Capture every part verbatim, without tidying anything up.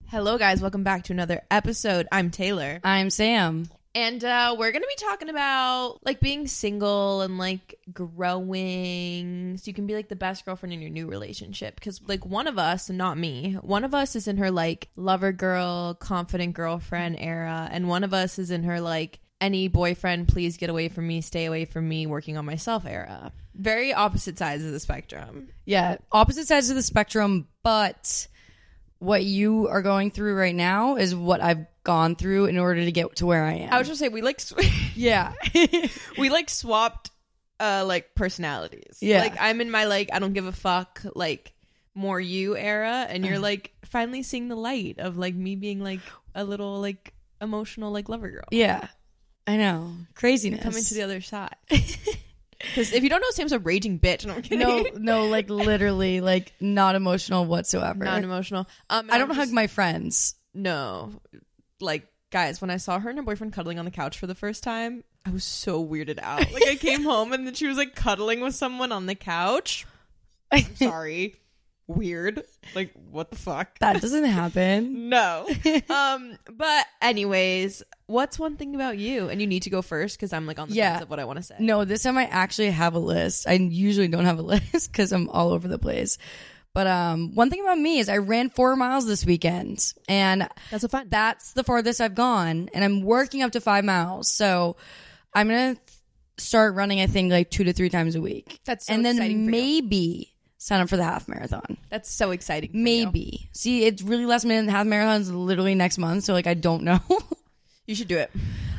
Hello, guys. Welcome back to another episode. I'm Taylor. I'm Sam. And uh, we're going to be talking about, like, being single and, like, growing. So you can be, like, the best girlfriend in your new relationship. Because, like, one of us, and not me, one of us is in her, like, lover girl, confident girlfriend era. And one of us is in her, like, any boyfriend, please get away from me, stay away from me, working on myself era. Very opposite sides of the spectrum. Yeah, opposite sides of the spectrum, but what you are going through right now is what I've gone through in order to get to where I am. I would just say we like sw- yeah we like swapped uh like personalities. Yeah, like I'm in my like I don't give a fuck like more you era, and you're like finally seeing the light of like me being like a little like emotional like lover girl. Yeah, I know, craziness. You're coming to the other side. Because if you don't know, Sam's a raging bitch. No, I'm kidding. No, no, like literally, like not emotional whatsoever. Not emotional. Um, I don't I'm hug just, my friends. No, like guys, when I saw her and her boyfriend cuddling on the couch for the first time, I was so weirded out. Like I came home and then she was like cuddling with someone on the couch. I'm sorry. Weird. Like what the fuck? That doesn't happen. No. Um. But anyways, what's one thing about you? And you need to go first because I'm like on the Yeah. fence of what I want to say. No, this time I actually have a list. I usually don't have a list because I'm all over the place. But um, one thing about me is I ran four miles this weekend, and That's a fun. that's the farthest I've gone, and I'm working up to five miles. So I'm gonna start running, I think, like two to three times a week. That's so and then exciting for you. maybe sign up for the half marathon. That's so exciting. For Maybe. you. See, it's really last minute. The half marathon is literally next month, so like I don't know. You should do it.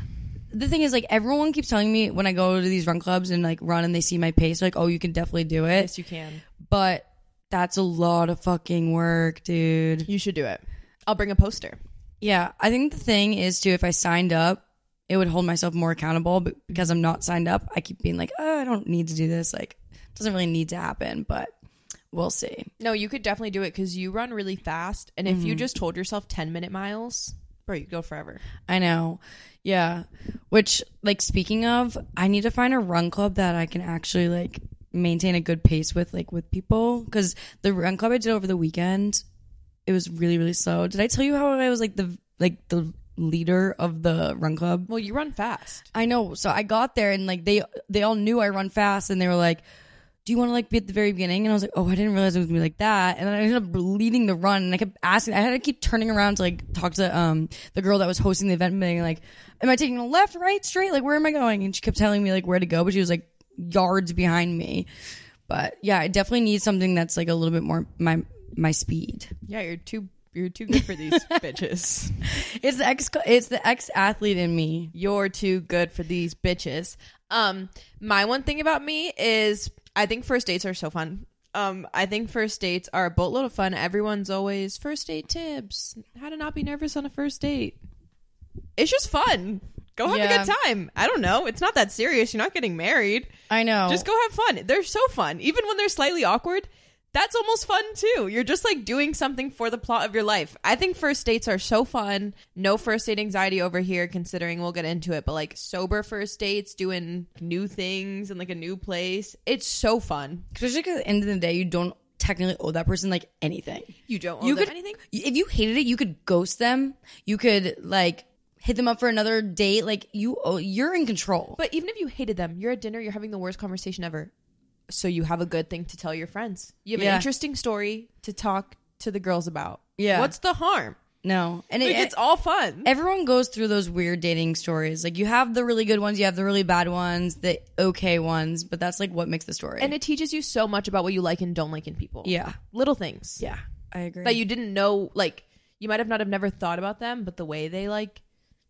The thing is, like, everyone keeps telling me when I go to these run clubs and like run and they see my pace, like, oh, you can definitely do it. Yes, you can. But that's a lot of fucking work, dude. You should do it. I'll bring a poster. Yeah, I think the thing is too, if I signed up, it would hold myself more accountable. But because I'm not signed up, I keep being like, oh, I don't need to do this. Like, it doesn't really need to happen, but we'll see. No, you could definitely do it because you run really fast. And if Mm-hmm. you just told yourself ten minute miles, bro, you'd go forever. I know. Yeah. Which, like, speaking of, I need to find a run club that I can actually, like, maintain a good pace with, like, with people. Because the run club I did over the weekend, it was really, really slow. Did I tell you how I was, like, the, like, the leader of the run club? Well, you run fast. I know. So I got there and, like, they, they all knew I run fast, and they were like, do you want to like be at the very beginning? And I was like, oh, I didn't realize it was gonna be like that. And then I ended up leading the run, and I kept asking, I had to keep turning around to like talk to um the girl that was hosting the event, being like, am I taking a left, right, straight? Like, where am I going? And she kept telling me like where to go, but she was like yards behind me. But yeah, I definitely need something that's like a little bit more my my speed. Yeah, you're too you're too good for these bitches. It's the ex it's the ex athlete in me. You're too good for these bitches. Um, my one thing about me is I think first dates are so fun. Um, I think first dates are a boatload of fun. Everyone's always first date tips. How to not be nervous on a first date. It's just fun. Go have Yeah. a good time. I don't know. It's not that serious. You're not getting married. I know. Just go have fun. They're so fun. Even when they're slightly awkward, that's almost fun too. You're just like doing something for the plot of your life. I think first dates are so fun. No first date anxiety over here, considering we'll get into it, but like sober first dates, doing new things in like a new place. It's so fun. Especially because at the end of the day, you don't technically owe that person like anything. You don't owe You them could anything? If you hated it, you could ghost them. You could like hit them up for another date. Like you, owe, you're in control. But even if you hated them, you're at dinner, you're having the worst conversation ever. So you have a good thing to tell your friends. You have Yeah. an interesting story to talk to the girls about. Yeah. What's the harm? No, and Like, it, it's all fun. everyone goes through those weird dating stories. Like you have the really good ones, you have the really bad ones, the okay ones, but that's like what makes the story. And it teaches you so much about what you like and don't like in people. yeah, Little things. yeah, I agree. That you didn't know, like, you might have not have never thought about them, but the way they, like,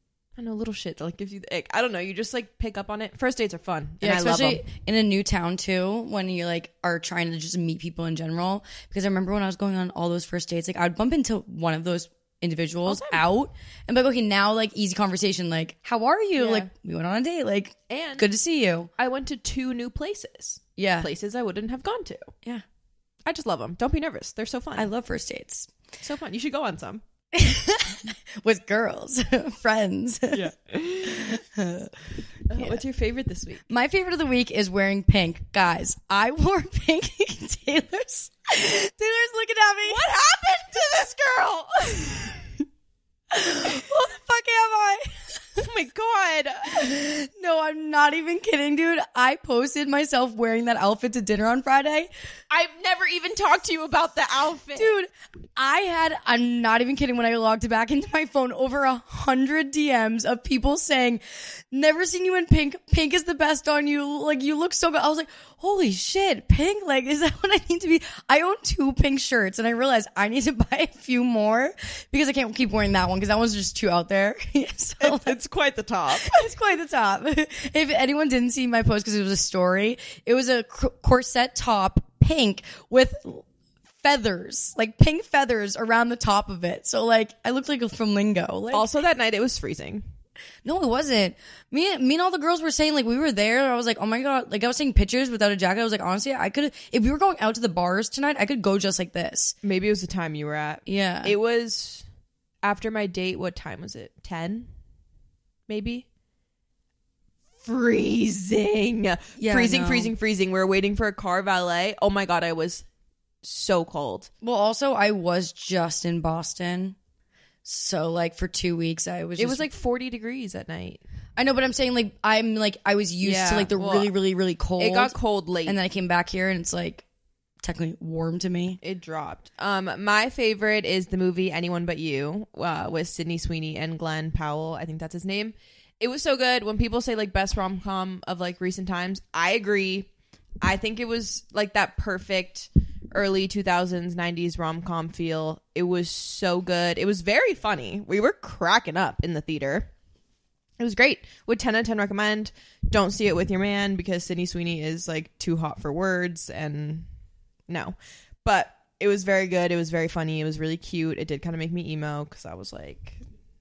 I don't know, little shit that, like, gives you the ick. I don't know, you just, like, pick up on it. First dates are fun. Yeah, And I love especially them. in a new town too, when you like are trying to just meet people in general. Because I remember when I was going on all those first dates, like I would bump into one of those individuals out and be like, okay, now like easy conversation, like how are you? Yeah. Like we went on a date, like And good to see you. I went to two new places. Yeah, Places I wouldn't have gone to. yeah. I just love them. Don't be nervous. They're so fun. I love first dates so fun. You should go on some. with girls, friends. Yeah. Uh, what's your favorite this week? My favorite of the week is wearing pink. Guys, I wore pink. Taylor's Taylor's looking at me. What happened to this girl? god. No, I'm not even kidding, dude. I posted myself wearing that outfit to dinner on Friday. I've never even talked to you about the outfit. Dude, I had, I'm not even kidding, when I logged back into my phone, over a hundred D Ms of people saying, never seen you in pink. Pink is the best on you. Like, you look so good. I was like, holy shit, pink? Like, is that what I need to be? I own two pink shirts, and I realized I need to buy a few more because I can't keep wearing that one because that one's just too out there. So, it's, it's quite the top. It's quite the top. If anyone didn't see my post because it was a story, it was a c- corset top, pink, with feathers, like pink feathers around the top of it. So like I looked like a flamingo. Like, Also that night it was freezing. no, it wasn't. Me, me and all the girls were saying, like, we were there. I was like, oh my god, like I was taking pictures without a jacket. I was like, honestly, I could, if we were going out to the bars tonight, I could go just like this. Maybe it was the time you were at. Yeah, It was after my date. What time was it? ten? Maybe? Freezing. Yeah, freezing, I know. freezing, freezing. We were waiting for a car valet. Oh my god, I was so cold. Well, also I was just in Boston, so like for two weeks I was. It just, was like forty degrees at night. I know, but I'm saying like I'm like I was used Yeah, to like the well, really, really, really cold. It got cold late. and then I came back here and it's like technically warm to me. It dropped. Um, my favorite is the movie Anyone But You, uh, with Sydney Sweeney and Glenn Powell. I think that's his name. It was so good. When people say like best rom-com of like recent times, I agree. I think it was like that perfect early two thousands, nineties rom-com feel. It was so good. It was very funny. We were cracking up in the theater. It was great. Would ten out of ten recommend. Don't see it with your man because Sydney Sweeney is like too hot for words, and no. But it was very good. It was very funny. It was really cute. It did kind of make me emo because I was like,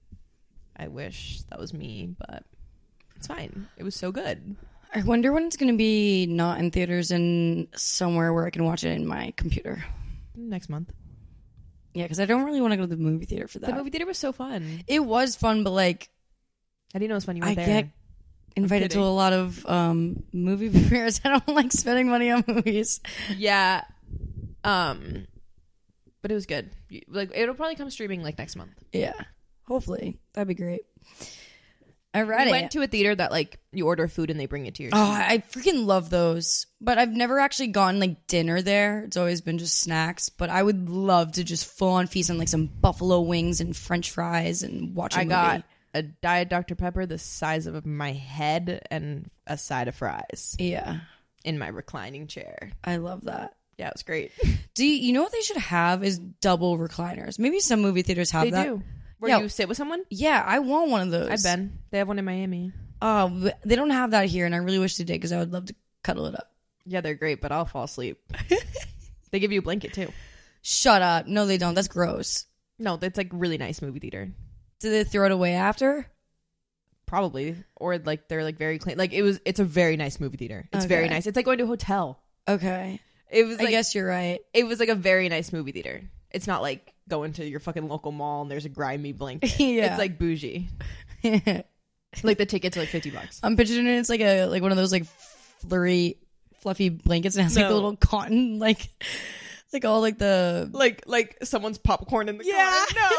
I wish that was me, but it's fine. It was so good. I wonder when it's going to be not in theaters and somewhere where I can watch it in my computer. Next month. Yeah, because I don't really want to go to the movie theater for that. The movie theater was so fun. It was fun, but like I didn't know it was fun. You I went there. get invited to a lot of um, movie premieres. I don't like spending money on movies. Yeah. Um, but it was good. You- Like it'll probably come streaming like next month. Yeah, hopefully that'd be great. We Alrighty. went to a theater that like you order food and they bring it to your Oh, seat. I freaking love those. But I've never actually gone like dinner there. It's always been just snacks. But I would love to just full on feast on like some buffalo wings and French fries and watch a I movie. got a Diet Doctor Pepper the size of my head and a side of fries Yeah, in my reclining chair. I love that. Yeah, it was great. Do you, you know what they should have is double recliners? Maybe some movie theaters have They that. do. Where Yeah. you sit with someone? Yeah, I want one of those. I've been. They have one in Miami. Oh, but they don't have that here, and I really wish they did because I would love to cuddle it up. Yeah, they're great, but I'll fall asleep. They give you a blanket too. Shut up. No, they don't. That's gross. No, it's like really nice movie theater. Do they throw it away after? Probably. Or like they're like very clean. Like it was it's a very nice movie theater. It's very Okay. nice. It's like going to a hotel. Okay. It was I like, guess you're right. it was like a very nice movie theater. It's not like going to your fucking local mall and there's a grimy blanket. Yeah. It's like bougie. Like the tickets are like fifty bucks. I'm picturing it. It's like a like one of those like flurry, fluffy blankets, and it has like No. the little cotton, like like all like the Like like someone's popcorn in the Yeah. car.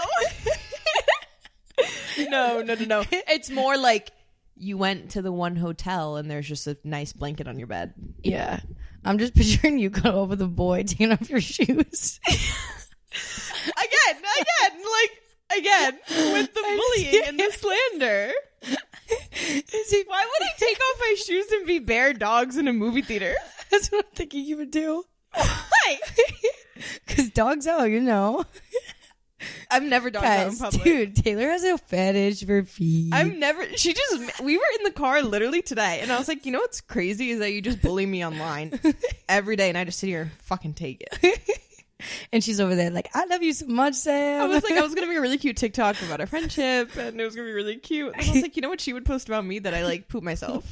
No. no, no, no, no. It's more like you went to the one hotel and there's just a nice blanket on your bed. yeah. I'm just picturing you cuddle up with a boy taking off your shoes. Again, again, like again with the bullying and the slander. Why would I take off my shoes and be bare dogs in a movie theater? That's what I'm thinking you would do. Why? Because dogs out, you know. I've never dogged out in Guys, public. dude, Taylor has a fetish for feet. I've never. She just. We were in the car literally today, and I was like, you know what's crazy is that you just bully me online every day, and I just sit here and fucking take it. And she's over there like, I love you so much, Sam. I was like, I was gonna make a really cute TikTok about our friendship, and it was gonna be really cute. And I was like, you know what she would post about me that I like poop myself.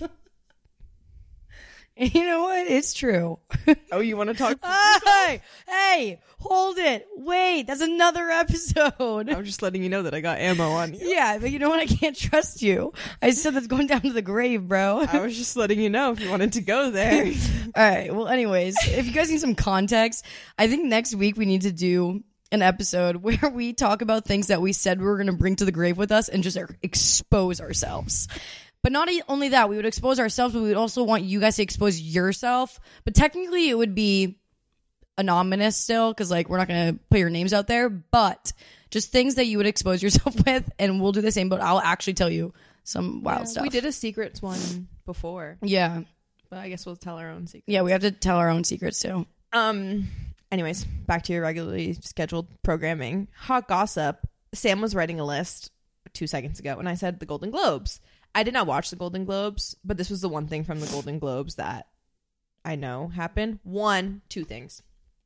You know what? It's true. Oh, you want to talk? Hey, hey, hold it. Wait, that's another episode. I'm just letting you know that I got ammo on you. Yeah, but you know what? I can't trust you. I said that's going down to the grave, bro. I was just letting you know if you wanted to go there. All right. Well, anyways, if you guys need some context, I think next week we need to do an episode where we talk about things that we said we were going to bring to the grave with us and just expose ourselves. But not e- only that, we would expose ourselves, but we would also want you guys to expose yourself. But technically, it would be anonymous still, because like we're not going to put your names out there. But just things that you would expose yourself with, and we'll do the same. But I'll actually tell you some wild Yeah, stuff. We did a secrets one before, Yeah, but I guess we'll tell our own secrets. yeah, we have to tell our own secrets too. Um. Anyways, back to your regularly scheduled programming. Hot gossip. Sam was writing a list two seconds ago, and I said the Golden Globes. I did not watch the Golden Globes, but this was the one thing from the Golden Globes that I know happened. One, two things.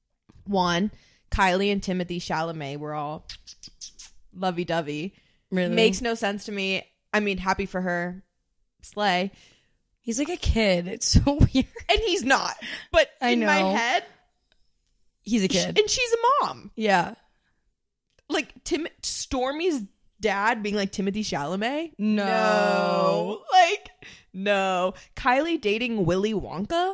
One, Kylie and Timothy Chalamet were all lovey-dovey. Really? Makes no sense to me. I mean, happy for her. Slay. He's like a kid. It's so weird. And he's not. But I in my know. head, He's a sh- kid. and she's a mom. Yeah. Like Tim Stormy's dad being like Timothy Chalamet. No. No. Like no. Kylie dating Willy Wonka.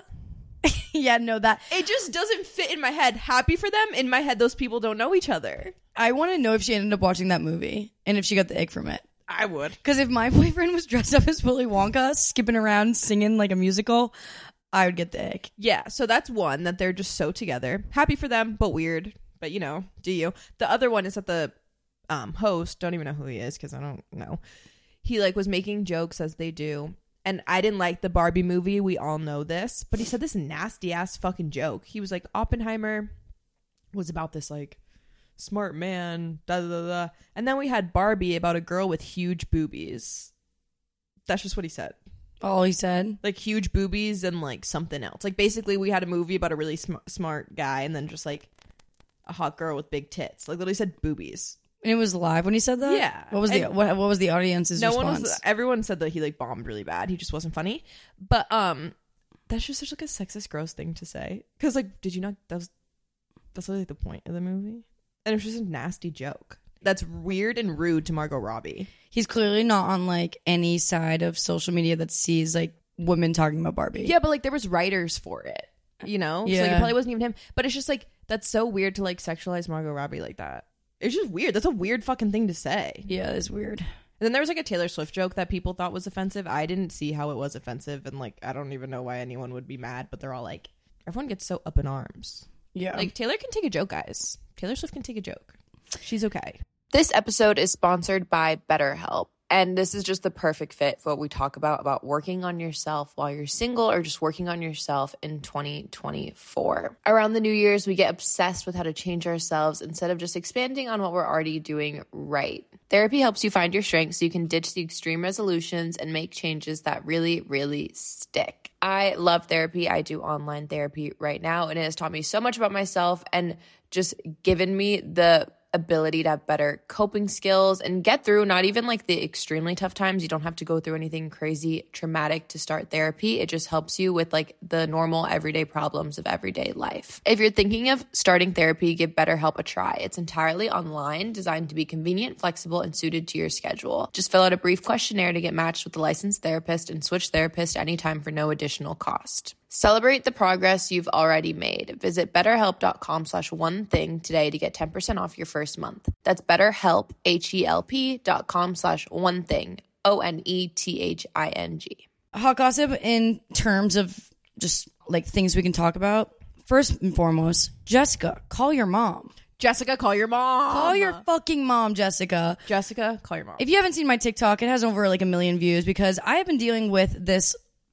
Yeah, no, that. It just doesn't fit in my head. Happy for them. In my head, those people don't know each other. I want to know if she ended up watching that movie and if she got the egg from it. I would. Because if my boyfriend was dressed up as Willy Wonka, skipping around singing like a musical, I would get the egg. Yeah, so that's one, that they're just so together. Happy for them, but weird. But, you know, do you? The other one is that the um, host, don't even know who he is because I don't know. He, like, was making jokes as they do. And I didn't like the Barbie movie. We all know this. But he said this nasty-ass fucking joke. He was like, Oppenheimer was about this, like, smart man, da da da da. And then we had Barbie about a girl with huge boobies. That's just what he said. All he said. Like huge boobies and like something else. Like basically we had a movie about a really sm- smart guy and then just like a hot girl with big tits. Like literally said boobies. And it was live when he said that? Yeah. What was the And what, what was the audience's no response? one was. Everyone said that he like bombed really bad. He just wasn't funny. But um, that's just such like a sexist, gross thing to say. Because like, did you not? That was that's literally the point of the movie. And it was just a nasty joke. That's weird and rude to Margot Robbie. He's clearly not on like any side of social media that sees like women talking about Barbie. Yeah, but like there was writers for it, you know? Yeah. So like it probably wasn't even him. But it's just like, that's so weird to like sexualize Margot Robbie like that. It's just weird. That's a weird fucking thing to say. Yeah, it's weird. And then there was like a Taylor Swift joke that people thought was offensive. I didn't see how it was offensive. And like, I don't even know why anyone would be mad, but they're all like, everyone gets so up in arms. Yeah. Like Taylor can take a joke, guys. Taylor Swift can take a joke. She's okay. This episode is sponsored by BetterHelp. And this is just the perfect fit for what we talk about, about working on yourself while you're single or just working on yourself in twenty twenty-four. Around the New Year's, we get obsessed with how to change ourselves instead of just expanding on what we're already doing right. Therapy helps you find your strengths so you can ditch the extreme resolutions and make changes that really, really stick. I love therapy. I do online therapy right now, and it has taught me so much about myself and just given me the ability to have better coping skills and get through not even like the extremely tough times. You don't have to go through anything crazy traumatic to start therapy. It just helps you with like the normal everyday problems of everyday life. If you're thinking of starting therapy, give BetterHelp a try. It's entirely online, designed to be convenient, flexible, and suited to your schedule. Just fill out a brief questionnaire to get matched with a licensed therapist and switch therapists anytime for no additional cost. Celebrate the progress you've already made. Visit betterhelp.com slash one thing today to get ten percent off your first month. That's betterhelp, H-E-L-P dot com slash one thing, O N E T H I N G. Hot gossip in terms of just like things we can talk about. First and foremost, Jessica, call your mom. Jessica, call your mom. Call your fucking mom, Jessica. Jessica, call your mom. If you haven't seen my TikTok, it has over like a million views because I have been dealing with this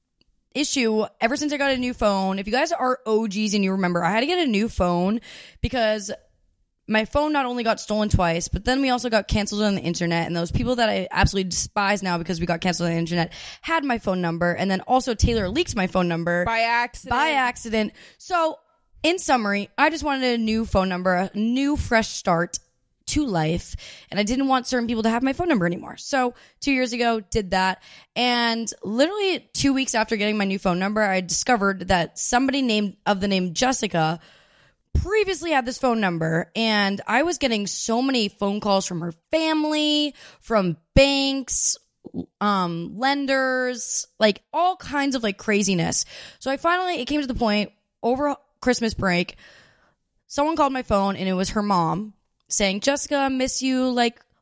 issue ever since I got a new phone. If you guys are O Gs and you remember, I had to get a new phone because my phone not only got stolen twice, but then we also got canceled on the internet. And those people that I absolutely despise now because we got canceled on the internet had my phone number. And then also Taylor leaked my phone number. By accident. By accident. So in summary, I just wanted a new phone number, a new fresh start to life, and I didn't want certain people to have my phone number anymore. So two years ago, did that, and literally two weeks after getting my new phone number, I discovered that somebody named of the name Jessica previously had this phone number, and I was getting so many phone calls from her family, from banks, um, lenders, like all kinds of like craziness. So I finally, it came to the point over Christmas break, someone called my phone, and it was her mom saying, Jessica, I miss you like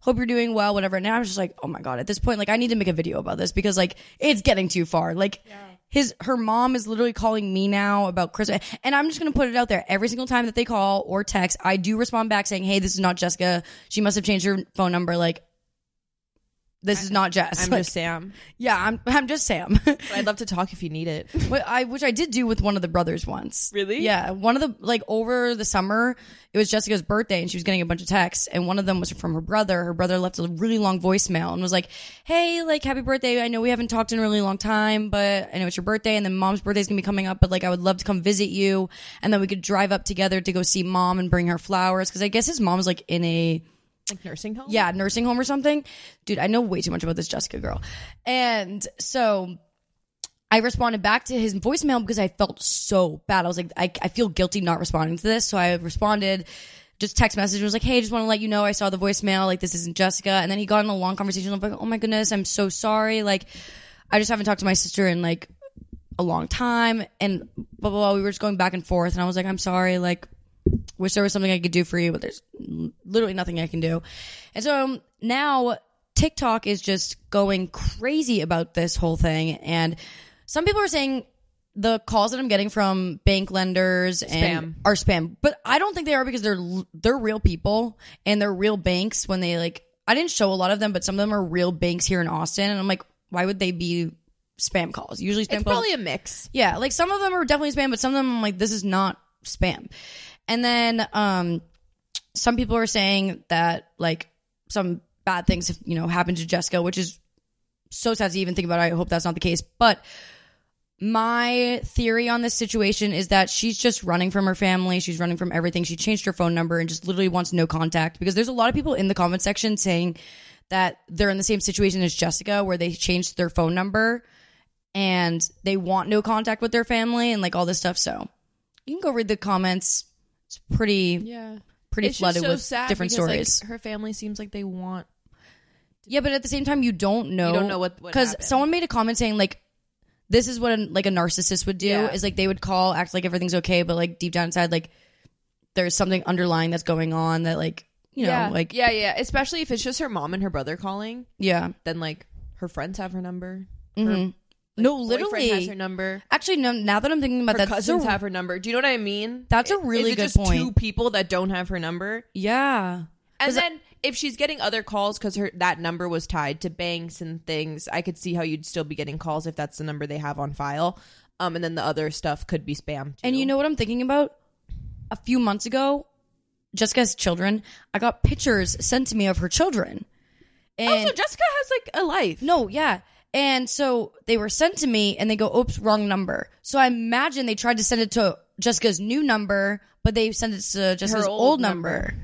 hope you're doing well, whatever. And now I'm just like, oh my God, at this point, like I need to make a video about this because like it's getting too far. Like yeah. his, her mom is literally calling me now about Christmas. And I'm just going to put it out there. Every single time that they call or text, I do respond back saying, hey, this is not Jessica. She must have changed her phone number. Like, this I, is not Jess. I'm like, just Sam. Yeah, I'm I'm just Sam. But I'd love to talk if you need it. But I, which I did do with one of the brothers once. Really? Yeah. One of the, like over the summer, it was Jessica's birthday and she was getting a bunch of texts. And one of them was from her brother. Her brother left a really long voicemail and was like, hey, like, happy birthday. I know we haven't talked in a really long time, but I know it's your birthday. And then mom's birthday's going to be coming up. But like, I would love to come visit you. And then we could drive up together to go see mom and bring her flowers. Cause I guess his mom's like in a, like nursing home? Yeah, nursing home or something. Dude, I know way too much about this Jessica girl. And so I responded back to his voicemail because I felt so bad. I was like, I, I feel guilty not responding to this. So I responded, just text message and was like, hey, just want to let you know I saw the voicemail. Like, this isn't Jessica. And then he got in a long conversation. I'm like, oh my goodness, I'm so sorry. Like, I just haven't talked to my sister in like a long time. And blah, blah, blah. We were just going back and forth. And I was like, I'm sorry. Like, wish there was something I could do for you, but there's literally nothing I can do. And so now TikTok is just going crazy about this whole thing. And some people are saying the calls that I'm getting from bank lenders and spam. are spam, but I don't think they are because they're they're real people and they're real banks. When they like, I didn't show a lot of them, but some of them are real banks here in Austin. And I'm like, why would they be spam calls? Usually spam it's calls. Probably a mix. Yeah, like some of them are definitely spam, but some of them I'm like, this is not spam. And then um, some people are saying that like some bad things have, you know, happened to Jessica, which is so sad to even think about. I hope that's not the case. But my theory on this situation is that she's just running from her family. She's running from everything. She changed her phone number and just literally wants no contact, because there's a lot of people in the comment section saying that they're in the same situation as Jessica, where they changed their phone number and they want no contact with their family and like all this stuff. So you can go read the comments. It's pretty, yeah, pretty it's flooded just so with sad different because, stories. Like, her family seems like they want. Yeah, but at the same time, you don't know. You don't know what because someone made a comment saying like, "This is what a, like a narcissist would do." Yeah. Is like they would call, act like everything's okay, but like deep down inside, like there's something underlying that's going on that like you know yeah. like yeah yeah. Especially if it's just her mom and her brother calling. Yeah. Then like her friends have her number. Mm-hmm. Her, like, no, literally has her number. Actually, no. Now that I'm thinking about her that, cousins a, have her number. Do you know what I mean? That's a really Is it good just point. Two people that don't have her number. Yeah. And then if she's getting other calls because her that number was tied to banks and things, I could see how you'd still be getting calls if that's the number they have on file. Um, and then the other stuff could be spam too. And you know what I'm thinking about? A few months ago, Jessica's children, I got pictures sent to me of her children. And oh, so Jessica has like a life. No, yeah. And so they were sent to me and they go, oops, wrong number. So I imagine they tried to send it to Jessica's new number, but they sent it to Jessica's her old, old number. number.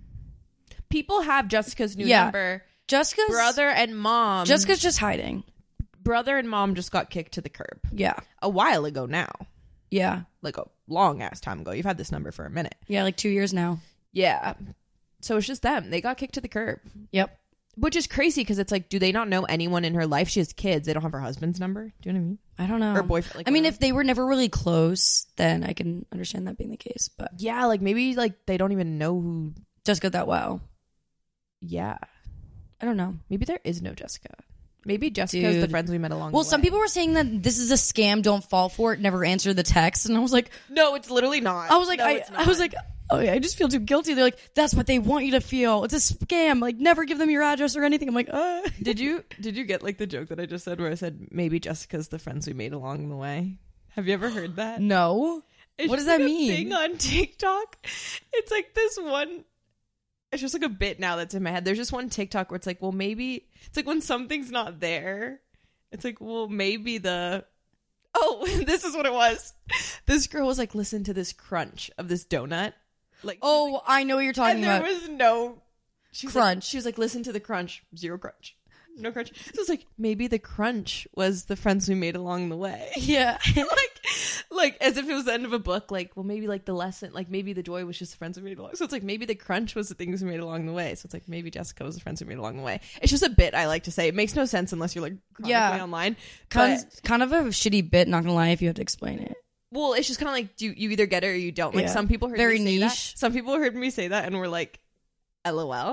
People have Jessica's new yeah. number. Jessica's brother and mom. Jessica's just hiding. Brother and mom just got kicked to the curb. Yeah. A while ago now. Yeah. Like a long ass time ago. You've had this number for a minute. Yeah, like two years now. Yeah. So it's just them. They got kicked to the curb. Yep. Which is crazy because it's like, do they not know anyone in her life? She has kids. They don't have her husband's number. Do you know what I mean? I don't know. Or boyfriend. Like, I mean, whatever. if they were never really close, then I can understand that being the case. But yeah, like maybe like they don't even know who Jessica that well. Yeah. I don't know. Maybe there is no Jessica. Maybe Jessica is the friends we met along well, the way. some people were saying that this is a scam. Don't fall for it. Never answer the text. And I was like, no, it's literally not. I was like, no, I, I was like, oh yeah, I just feel too guilty. They're like, that's what they want you to feel. It's a scam. Like, never give them your address or anything. I'm like, uh. Did you did you get like the joke that I just said where I said maybe Jessica's the friends we made along the way? Have you ever heard that? No. It's what does just that like mean? A thing on TikTok. It's like this one. It's just like a bit now that's in my head. There's just one TikTok where it's like, well, maybe it's like when something's not there. It's like, well, maybe the. Oh, this is what it was. This girl was like, listen to this crunch of this donut. Like, oh, like, I know what you're talking and there about. was no she was crunch. Like, she was like, listen to the crunch. Zero crunch. No crunch. So it's like, maybe the crunch was the friends we made along the way. Yeah. like, like as if it was the end of a book. Like, well, maybe like the lesson, like maybe the joy was just the friends we made along. So it's like, maybe the crunch was the things we made along the way. So it's like, maybe Jessica was the friends we made along the way. It's just a bit I like to say. It makes no sense unless you're like chronically yeah. online. Kind, But, kind of a shitty bit, not gonna lie, if you have to explain it. well, it's just kind of like, you, you either get it or you don't. Like Yeah. some people heard Very me say niche. that. Some people heard me say that and were like, LOL.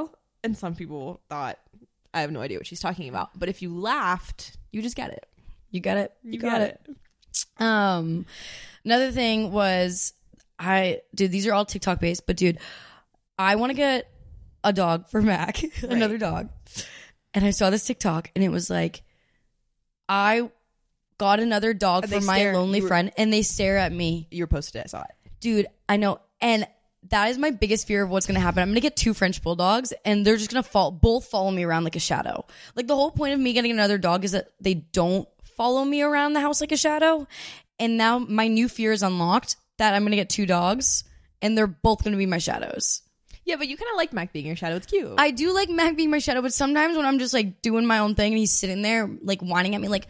And some people thought, I have no idea what she's talking about. But if you laughed, you just get it. You got it. You, You got, got it. Um, another thing was, I dude, these are all TikTok based, but dude, I want to get a dog for Mac, another dog, and I saw this TikTok, and it was like, I got another dog And for they my stare- lonely you were- friend, and they stare at me, You were posted it. I saw it. dude. I know, and that is my biggest fear of what's going to happen. I'm going to get two French bulldogs, and they're just going to fall, both follow me around like a shadow. Like the whole point of me getting another dog is that they don't follow me around the house like a shadow. And now my new fear is unlocked that I'm going to get two dogs, and they're both going to be my shadows. Yeah, but you kind of like Mac being your shadow. It's cute. I do like Mac being my shadow, but sometimes when I'm just like doing my own thing and he's sitting there like whining at me like,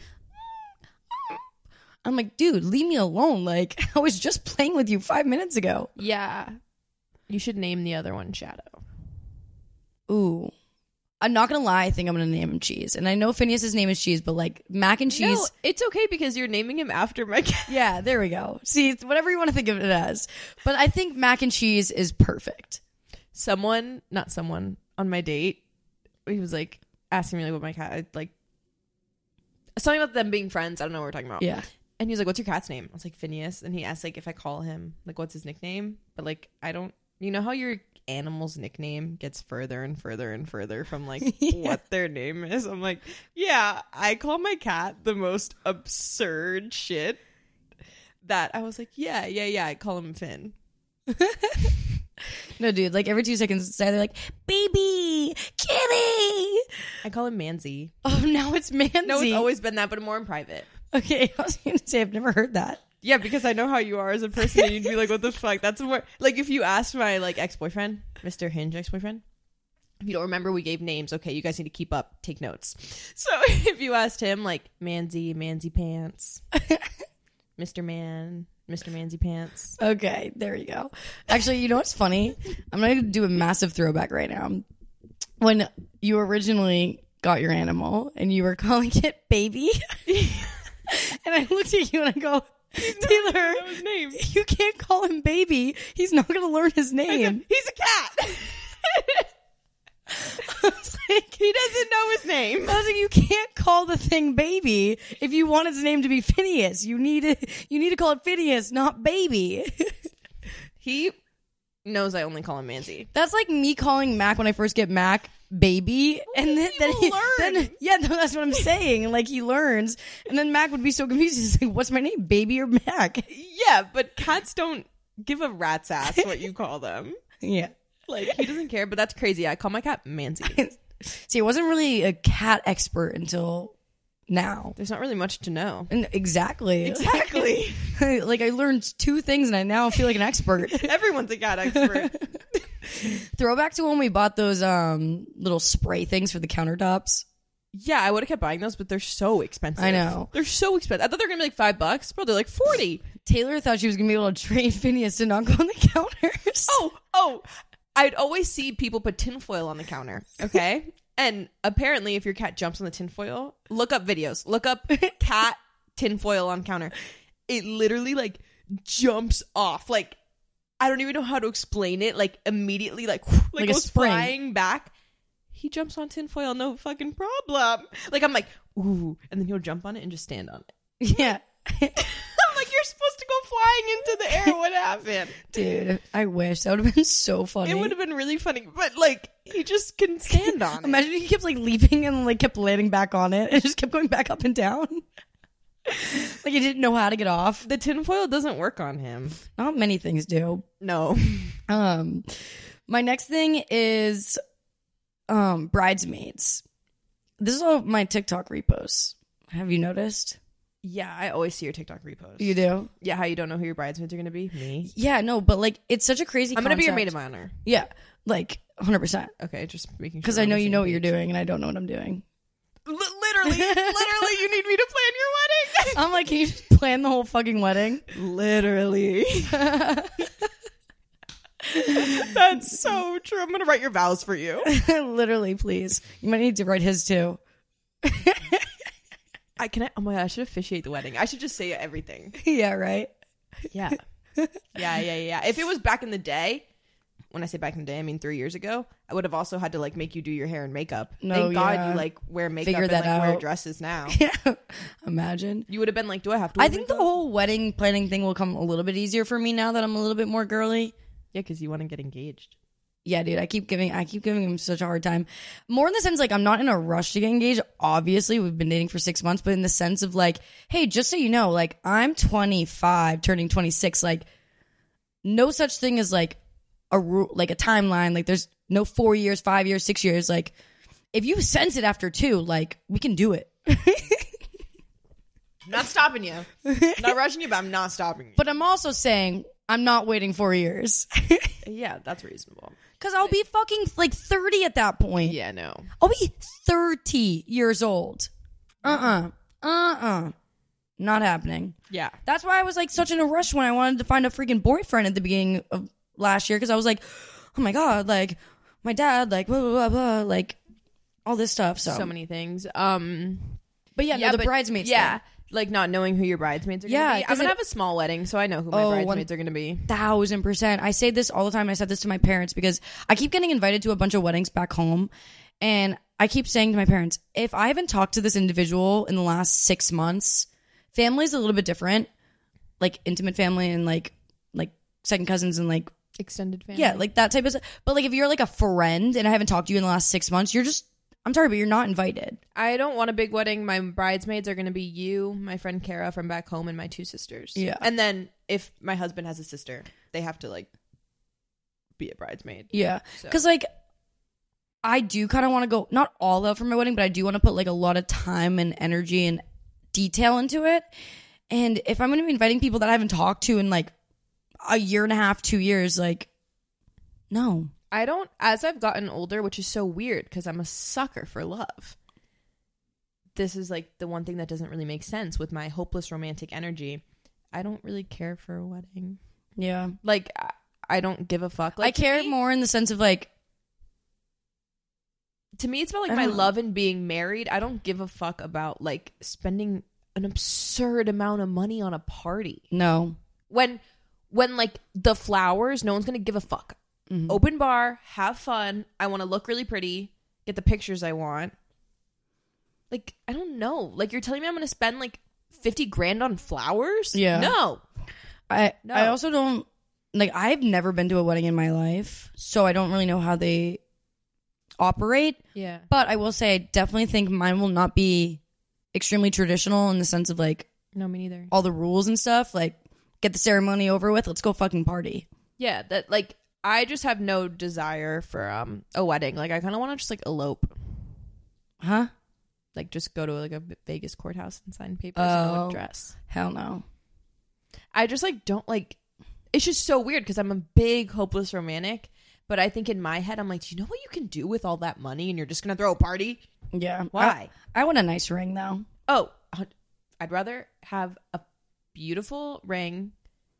I'm like, dude, leave me alone. Like, I was just playing with you five minutes ago. yeah. You should name the other one Shadow. Ooh. I'm not going to lie. I think I'm going to name him Cheese. And I know Phineas's name is Cheese, but like Mac and Cheese. No, it's okay because you're naming him after my cat. Yeah, there we go. See, it's whatever you want to think of it as. But I think Mac and Cheese is perfect. Someone, not someone, on my date, he was like asking me like what my cat, like something about them being friends. I don't know what we're talking about. Yeah. And he was like, "What's your cat's name?" I was like, "Phineas." And he asked like if I call him like what's his nickname, but like I don't. You know how your animal's nickname gets further and further and further from like Yeah. what their name is. I'm like, yeah, I call my cat the most absurd shit. That I was like, yeah, yeah, yeah. I call him Finn. No, dude, like every two seconds, it's either like, baby, kitty. I call him Manzi. Oh, now it's Manzi. No, it's always been that, but more in private. Okay, I was going to say, I've never heard that. Yeah, because I know how you are as a person, and you'd be like, "What the fuck?" That's more like if you asked my like ex boyfriend, Mister Hinge ex boyfriend. If you don't remember, we gave names. Okay, you guys need to keep up, take notes. So if you asked him like Manzi, Manzi Pants, Mister Man, Mister Manzi Pants. Okay, there you go. Actually, you know what's funny? I'm going to do a massive throwback right now. When you originally got your animal and you were calling it Baby, and I looked at you and I go, Taylor, know his name. you can't call him Baby. He's not going to learn his name. He's a cat. I was like, He doesn't know his name. I was like, you can't call the thing Baby if you want its name to be Phineas. You need to, you need to call it Phineas, not Baby. He knows I only call him Manzi. That's like me calling Mac when I first get Mac Baby, and then, He then will he, learn. then yeah, no, that's what I'm saying. Like he learns, and then Mac would be so confused. He's like, "What's my name, Baby or Mac?" Yeah, but cats don't give a rat's ass what you call them. Yeah. Like he doesn't care. But that's crazy. I call my cat Manzi. See, I wasn't really a cat expert until now. There's not really much to know. And exactly, Exactly. like I learned two things, and I now feel like an expert. Everyone's a cat expert. Throwback to when we bought those um little spray things for the countertops. Yeah, I would have kept buying those, but they're so expensive. I know. They're so expensive. I thought they were gonna be like five bucks, bro. They're like forty. Taylor thought she was gonna be able to train Phineas to not go on the counters. Oh, oh. I'd always see people put tinfoil on the counter. Okay. And apparently, if your cat jumps on the tinfoil, look up videos. Look up cat tinfoil on counter. It literally like jumps off. Like I don't even know how to explain it. Like immediately, like like, Like a goes spring. flying back. He jumps on tinfoil, no fucking problem. Like I'm like ooh, and then he'll jump on it and just stand on it. Yeah. I'm like, you're supposed to go flying into the air. What happened? Dude, I wish that would have been so funny. It would have been really funny, but like he just can stand on it. Imagine if he kept like leaping and like kept landing back on it and just kept going back up and down. Like he didn't know how to get off. The tinfoil doesn't work on him. Not many things do. No. Um, my next thing is um bridesmaids. This is all my TikTok reposts. Have you noticed? Yeah, I always see your TikTok reposts. You do? Yeah, how you don't know who your bridesmaids are going to be? Me. Yeah, no, but like it's such a crazy. I'm going to be your maid concept. of honor. Yeah, like one hundred percent. Okay, just making sure. Because we're I on know the you same know what you're page. doing, and I don't know what I'm doing. L- literally, literally, you need me to plan your wedding. I'm like, can you just plan the whole fucking wedding? Literally. That's so true. I'm going to write your vows for you. Literally, please. You might need to write his too. I can. I, oh my god, I should officiate the wedding. I should just say everything. Yeah, right. Yeah. Yeah, yeah, yeah. If it was back in the day, when I say back in the day, I mean three years ago, I would have also had to like make you do your hair and makeup. No, Thank God yeah. you like wear makeup Figure and that like wear out. dresses now. Yeah. Imagine. You would have been like, do I have to? I wear think the makeup? whole wedding planning thing will come a little bit easier for me now that I'm a little bit more girly. Yeah, because you want to get engaged. Yeah, dude, I keep giving I keep giving him such a hard time. More in the sense like I'm not in a rush to get engaged. Obviously, we've been dating for six months, but in the sense of like, hey, just so you know, like I'm twenty-five, turning twenty-six. Like, no such thing as like a ru- like a timeline. Like, there's no four years, five years, six years. Like, if you sense it after two, like we can do it. I'm not stopping you. I'm not rushing you, but I'm not stopping you. But I'm also saying I'm not waiting four years. Yeah, that's reasonable. Because I'll be fucking like thirty at that point. Yeah, no. I'll be thirty years old. Uh-uh. Uh-uh. Not happening. Yeah. That's why I was like such in a rush when I wanted to find a freaking boyfriend at the beginning of last year. Because I was like, oh my God, like my dad, like blah, blah, blah, blah, like all this stuff. So, So many things. Um, But yeah, yeah, no, the but- bridesmaids Yeah. thing. Like not knowing who your bridesmaids are Yeah, going to be. I'm 'cause going to it- have a small wedding, so I know who my Oh, bridesmaids one- are going to be. Thousand percent. I say this all the time. I said this to my parents because I keep getting invited to a bunch of weddings back home. And I keep saying to my parents, if I haven't talked to this individual in the last six months, family's a little bit different. Like intimate family and like like second cousins and like Extended family. yeah, like that type of stuff. But like if you're like a friend and I haven't talked to you in the last six months, you're just I'm sorry, but you're not invited. I don't want a big wedding. My bridesmaids are going to be you, my friend Kara from back home, and my two sisters. Yeah. And then if my husband has a sister, they have to like be a bridesmaid. Yeah. So- Because like I do kind of want to go not all out for my wedding, but I do want to put like a lot of time and energy and detail into it. And if I'm going to be inviting people that I haven't talked to in like a year and a half, two years, like no. I don't, as I've gotten older, which is so weird because I'm a sucker for love. This is like the one thing that doesn't really make sense with my hopeless romantic energy. I don't really care for a wedding. Yeah. Like, I, I don't give a fuck. Like, I care to me, more in the sense of like To me, it's about like I my don't know. love and being married. I don't give a fuck about like spending an absurd amount of money on a party. no. When, when like the flowers, no one's going to give a fuck. Mhm. Open bar, have fun. I want to look really pretty, get the pictures I want. Like, I don't know. Like, you're telling me I'm going to spend like fifty grand on flowers? Yeah. No. I No. I also don't like I've never been to a wedding in my life, so I don't really know how they operate. Yeah. But I will say I definitely think mine will not be extremely traditional in the sense of like No, me neither. all the rules and stuff. Like get the ceremony over with, let's go fucking party. Yeah, that like I just have no desire for um a wedding. Like, I kind of want to just like elope. Huh? Like, just go to like a Vegas courthouse and sign papers and Oh. a dress. Hell no. I just like don't like. It's just so weird because I'm a big hopeless romantic, but I think in my head I'm like, do you know what you can do with all that money? And you're just gonna throw a party? Yeah. Why? I, I want a nice ring though. Oh, I'd rather have a beautiful ring.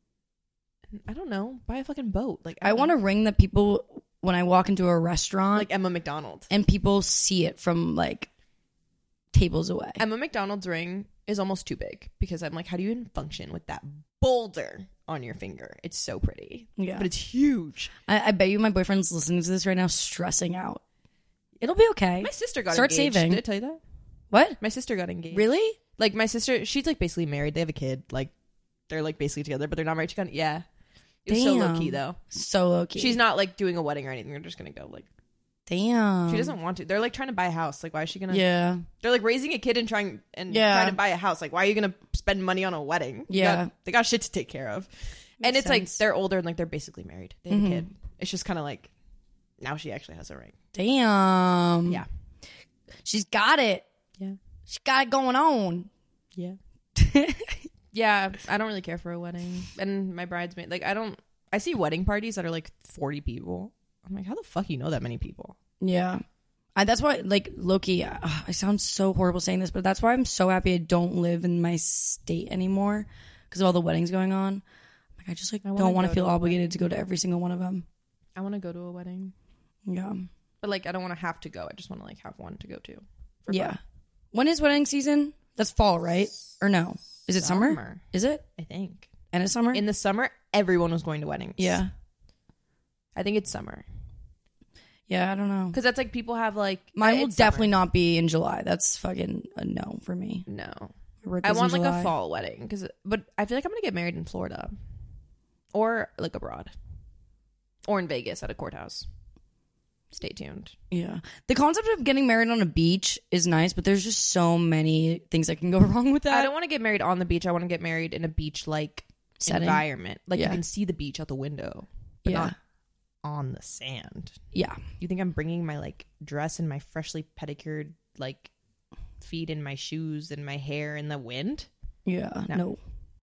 I don't know, buy a fucking boat. Like I want a ring that people when I walk into a restaurant like Emma McDonald. and people see it from like tables away. Emma McDonald's ring is almost too big because I'm like, how do you even function with that boulder on your finger? It's so pretty, Yeah. but it's huge. I, I bet you my boyfriend's listening to this right now stressing out. It'll be okay. My sister got Start engaged. saving. Did I tell you that? What? My sister got engaged. Really? Like, my sister, she's like basically married. They have a kid. Like, they're like basically together, but they're not married. She got, yeah. It was so Damn. low key though. So low key. She's not like doing a wedding or anything. They're just gonna go like. Damn. She doesn't want to. They're like trying to buy a house. Like, why is she gonna? Yeah. They're like raising a kid and trying and Yeah. trying to buy a house. Like, why are you gonna spend money on a wedding? You Yeah. got- they got shit to take care of. and Makes it's like sense. they're older and like they're basically married. They have Mhm. a kid. It's just kind of like now she actually has a ring. Damn. Yeah. She's got it. Yeah. She got it going on. Yeah. Yeah. I don't really care for a wedding. And my bridesmaid, like, I don't. I see wedding parties that are like forty people. I'm like, how the fuck you know that many people? Yeah. I, that's why, like, Loki, uh, I sound so horrible saying this, but that's why I'm so happy I don't live in my state anymore because of all the weddings going on. Like, I just, like, I wanna don't want go to feel to a obligated to go to every single one of them. I want to go to a wedding. Yeah. But like, I don't want to have to go. I just want to like have one to go to. for Yeah. fun. When is wedding season? That's fall, right? Or no? Is it summer? Summer. Is it? I think. And it's summer? In the summer, everyone was going to weddings. yeah. I think it's summer. Yeah, I don't know. Because that's like people have like Mine will it's definitely summer. not be in July. That's fucking a no for me. No. My birthday's I want in like July. a fall wedding because, but I feel like I'm gonna get married in Florida, or like abroad, or in Vegas at a courthouse. Stay tuned. Yeah, the concept of getting married on a beach is nice, but there's just so many things that can go wrong with that. I don't want to get married on the beach. I want to get married in a beach-like Setting. environment. Like Yeah. you can see the beach out the window, but Yeah. not on the sand. Yeah, You think I'm bringing my like dress and my freshly pedicured like feet and my shoes and my hair in the wind? yeah, No. no.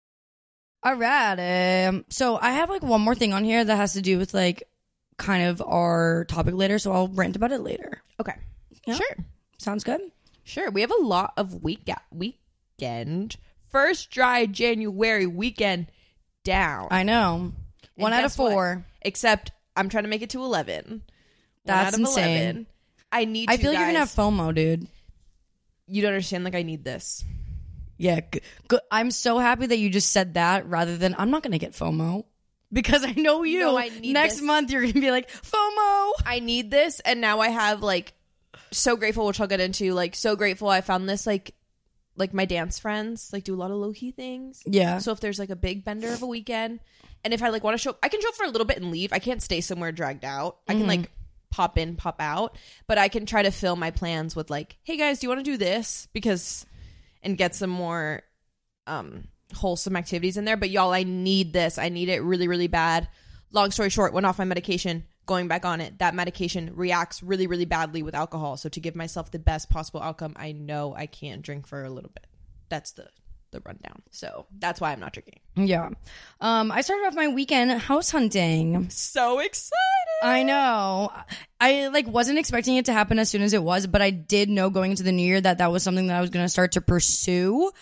All right. Um, so I have like one more thing on here that has to do with like kind of our topic later. So I'll rant about it later. Okay. Yeah. Sure. Sounds good. Sure. We have a lot of week weekend. First dry January weekend down. I know. One And out of guess what? four. Except I'm trying to make it to eleven. That's One out of insane. eleven. I need I to, feel like you're gonna have guys. FOMO, dude. You don't understand. Like I need this. Yeah, g- g- I'm so happy that you just said that rather than I'm not gonna get FOMO because I know you. No, I need Next this. month you're gonna be like FOMO. I need this, and now I have like so grateful, which I'll get into. Like so grateful, I found this like like my dance friends like do a lot of low key things. Yeah. So if there's like a big bender of a weekend, and if I like want to show, I can show up for a little bit and leave. I can't stay somewhere dragged out. I can like pop in, pop out, but I can try to fill my plans with like, hey guys, do you want to do this? Because and get some more um wholesome activities in there. But y'all, I need this. I need it really, really bad. Long story short, went off my medication, going back on it. That medication reacts really, really badly with alcohol. So to give myself the best possible outcome, I know I can't drink for a little bit. That's the the rundown. So that's why I'm not drinking. Yeah. Um, I started off my weekend house hunting. So excited. I know. I like wasn't expecting it to happen as soon as it was, but I did know going into the new year that that was something that I was going to start to pursue.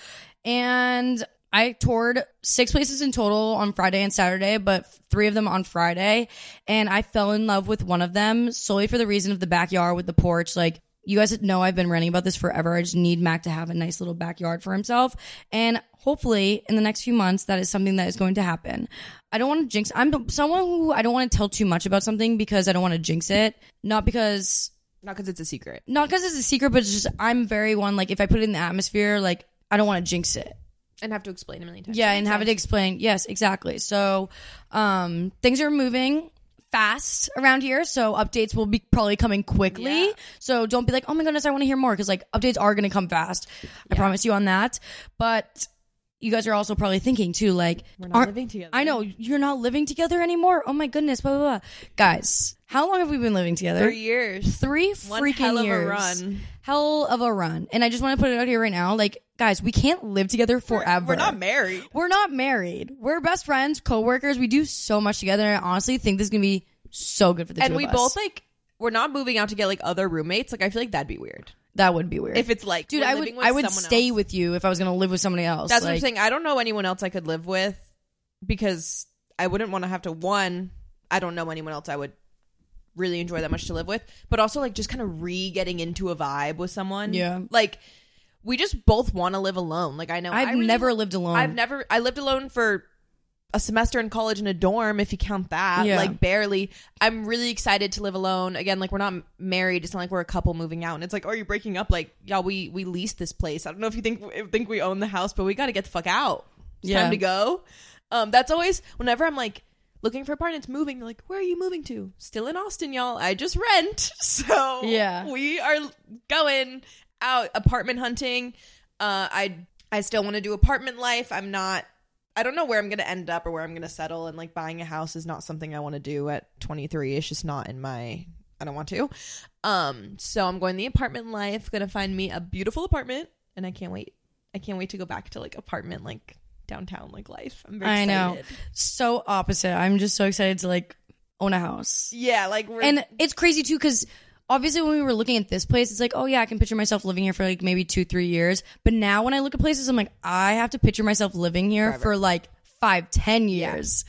And I toured six places in total on Friday and Saturday, but three of them on Friday. And I fell in love with one of them solely for the reason of the backyard with the porch. Like, you guys know I've been ranting about this forever. I just need Mac to have a nice little backyard for himself. And hopefully in the next few months, that is something that is going to happen. I don't want to jinx. I'm someone who I don't want to tell too much about something because I don't want to jinx it. Not because, Not because it's a secret. not because it's a secret, but it's just I'm very one, like if I put it in the atmosphere, like I don't want to jinx it. And have to explain a million times. Yeah, That and makes have it sense. explained. Yes, exactly. So um, things are moving fast around here, so updates will be probably coming quickly. Yeah. So don't be like, oh my goodness, I want to hear more, because like updates are going to come fast. I promise you on that. But you guys are also probably thinking too, like, We're not aren't- living together. I know you're not living together anymore. Oh my goodness, blah blah blah. Guys, how long have we been living together? Three years. Three One freaking hell of a years. run. Hell of a run. And I just want to put it out here right now, like, guys, we can't live together forever. We're not married. We're not married. We're best friends, co-workers. We do so much together. And I honestly think this is going to be so good for the And two we of us. both like, we're not moving out to get like other roommates. Like, I feel like that'd be weird. That would be weird. If it's like, Dude, we're I would living with I would someone stay else. with you if I was going to live with somebody else. That's what I'm Like, saying. I don't know anyone else I could live with because I wouldn't want to have to, one, I don't know anyone else I would really enjoy that much to live with, but also like just kind of re getting into a vibe with someone. Yeah. Like, we just both want to live alone. Like, I know I've I really never want- lived alone. I've never, I lived alone for a semester in college in a dorm, if you count that. Yeah. Like, barely. I'm really excited to live alone. Again, like, we're not married. It's not like we're a couple moving out. And it's like, oh, you're breaking up. Like, y'all, we, we leased this place. I don't know if you think, think we own the house, but we got to get the fuck out. It's Yeah. time to go. Um, that's always, whenever I'm like, looking for apartments, moving, they're like, where are you moving to? Still in Austin, y'all. I just rent. So Yeah. we are going out apartment hunting. Uh, I I still want to do apartment life. I'm not, I don't know where I'm going to end up or where I'm going to settle. And like buying a house is not something I want to do at twenty-three. It's just not in my, I don't want to. Um, so I'm going the apartment life, going to find me a beautiful apartment. And I can't wait. I can't wait to go back to like apartment, like downtown, like life. I'm very I excited. know. So opposite. I'm just so excited to like own a house. Yeah, like we're And it's crazy too, because obviously when we were looking at this place, it's like, oh yeah, I can picture myself living here for like maybe two, three years. But now when I look at places, I'm like, I have to picture myself living here Forever. for like five, ten years.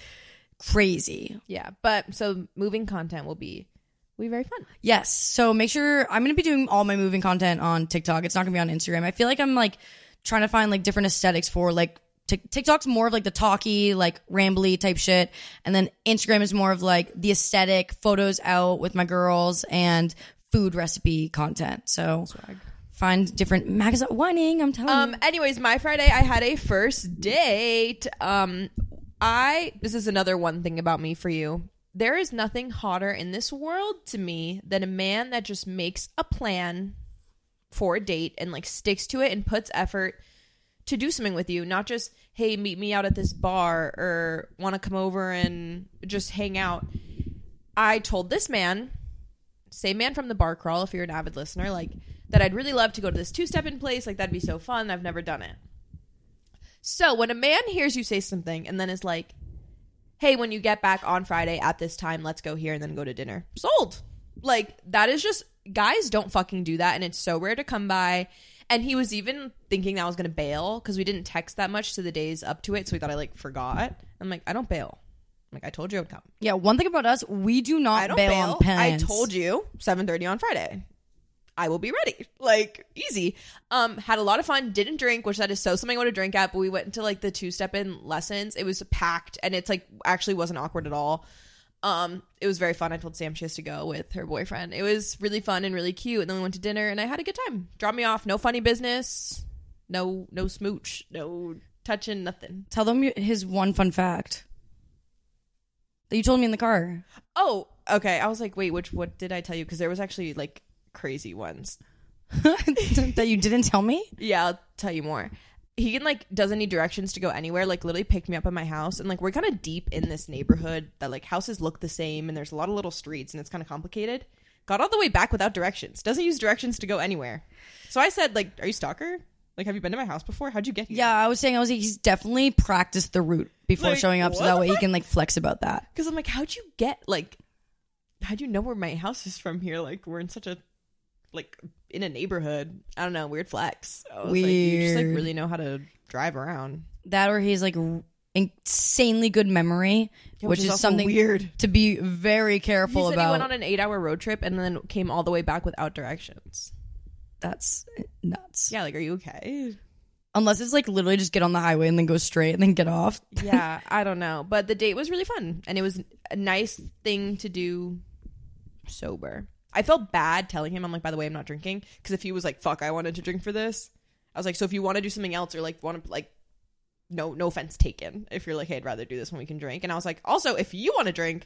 Crazy. yeah. But so moving content will be will be very fun. Yes. So make sure I'm going to be doing all my moving content on TikTok. It's not going to be on Instagram. I feel like I'm like trying to find like different aesthetics for like Tik- TikTok's more of like the talky, like rambly type shit, and then Instagram is more of like the aesthetic photos out with my girls and food recipe content. So Swag. Find different magazine whining. I'm telling Um. you. Anyways, my Friday, I had a first date. Um. I. This is another one thing about me for you. There is nothing hotter in this world to me than a man that just makes a plan for a date and like sticks to it and puts effort to do something with you. Not just, hey, meet me out at this bar or want to come over and just hang out. I told this man, same man from the bar crawl, if you're an avid listener, like that I'd really love to go to this two-step in place. Like that'd be so fun. I've never done it. So when a man hears you say something and then is like, hey, when you get back on Friday at this time, let's go here and then go to dinner. Sold. Like that is just, guys don't fucking do that, and it's so rare to come by. And he was even thinking that I was gonna bail because we didn't text that much to the days up to it, so he thought I like forgot. I'm like, I don't bail. I'm like, I told you I would come. Yeah, one thing about us, we do not I don't bail, bail. on plans. I told you seven thirty on Friday. I will be ready. Like easy. Um, had a lot of fun. Didn't drink, which that is so something I want to drink at. But we went into like the two step in lessons. It was packed, and it's like actually wasn't awkward at all. Um, it was very fun. I told Sam she has to go with her boyfriend. It was really fun and really cute. And then we went to dinner, and I had a good time. Dropped me off. No funny business. No, no smooch. No touching. Nothing. Tell them your- his one fun fact that you told me in the car. Oh, okay. I was like, wait, which? What did I tell you? Because there was actually like crazy ones. That you didn't tell me? Yeah, I'll tell you more. He can like doesn't need directions to go anywhere. Like literally picked me up at my house, and like we're kind of deep in this neighborhood that like houses look the same, and there's a lot of little streets, and it's kind of complicated. Got all the way back without directions. Doesn't use directions to go anywhere. So I said, like, are you stalker? Like, have you been to my house before? How'd you get here? Yeah, I was saying, I was like, he's definitely practiced the route before Like, showing up, so what that the way he fuck? can like flex about that. Because I'm like, how'd you get like, how'd you know where my house is from here? Like, we're in such a like in a neighborhood. I don't know, weird flex. I was like, you just like Weird. really know how to drive around. That or he's like r- insanely good memory, Yeah, which, is also something weird. to be very careful He said about. he went on an eight-hour road trip and then came all the way back without directions. That's nuts. Yeah, like, are you okay? Unless it's like literally just get on the highway and then go straight and then get off. Yeah, I don't know. But the date was really fun, and it was a nice thing to do sober. I felt bad telling him, I'm like, by the way, I'm not drinking. Because if he was like, fuck, I wanted to drink for this. I was like, so if you want to do something else or like want to, like, no, no offense taken. If you're like, hey, I'd rather do this when we can drink. And I was like, also, if you want to drink,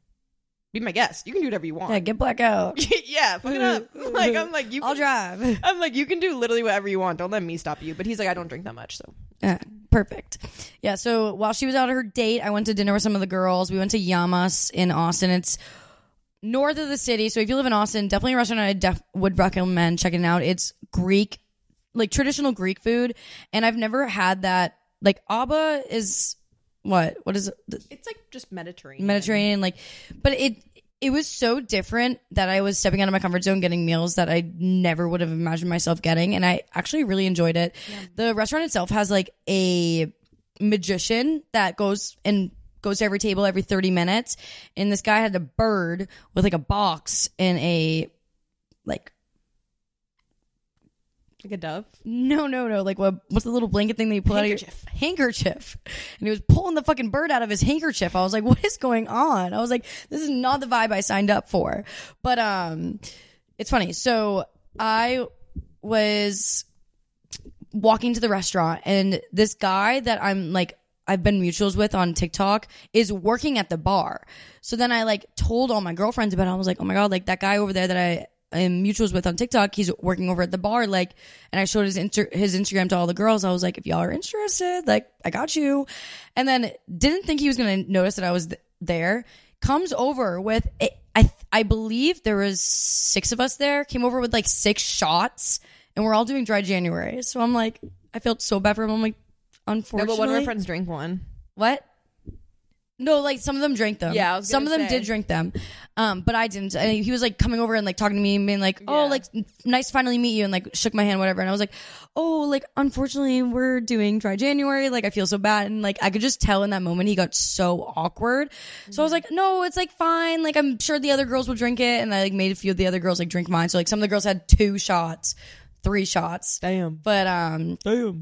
be my guest. You can do whatever you want. Yeah, get blackout. Yeah, fuck it up. Like, I'm like, you I'll can, drive. I'm like, you can do literally whatever you want. Don't let me stop you. But he's like, I don't drink that much, so. Yeah, perfect. Yeah, so while she was out on her date, I went to dinner with some of the girls. We went to Yamas in Austin. It's north of the city, so if you live in Austin, definitely a restaurant I def- would recommend checking out. It's Greek, like traditional Greek food, and I've never had that. Like Abba is what? What is it? It's like just Mediterranean. Mediterranean, like, but it it was so different that I was stepping out of my comfort zone, getting meals that I never would have imagined myself getting, and I actually really enjoyed it. Yeah. The restaurant itself has like a magician that goes and goes to every table every thirty minutes, and this guy had a bird with like a box and a like Like a dove? no no no like what what's the little blanket thing that you pull Handkerchief. out of your handkerchief, and he was pulling the fucking bird out of his handkerchief. I was like, what is going on? I was like, this is not the vibe I signed up for. But um it's funny, so I was walking to the restaurant, and this guy that I'm like I've been mutuals with on TikTok is working at the bar. So then I like told all my girlfriends about it. I was like, oh my god, like that guy over there that I am mutuals with on TikTok, he's working over at the bar. Like, and I showed his inter- his Instagram to all the girls. I was like, if y'all are interested, like I got you. And then didn't think he was gonna notice that I was th- there. Comes over with a, I I believe there was six of us there. Came over with like six shots, and we're all doing dry January. So I'm like, I felt so bad for him. I'm like, No, unfortunately, but one of our friends drank one. what? No, like some of them drank them. Yeah, I was some of gonna them say. did drink them, um, but I didn't. And he was like coming over and like talking to me and being like, "Oh, Yeah. like nice to finally meet you," and like shook my hand, whatever. And I was like, "Oh, like unfortunately, we're doing dry January. Like I feel so bad." And like I could just tell in that moment he got so awkward. So I was like, "No, it's like fine. Like I'm sure the other girls will drink it." And I like made a few of the other girls like drink mine. So like some of the girls had two shots, three shots. Damn. But um, Damn.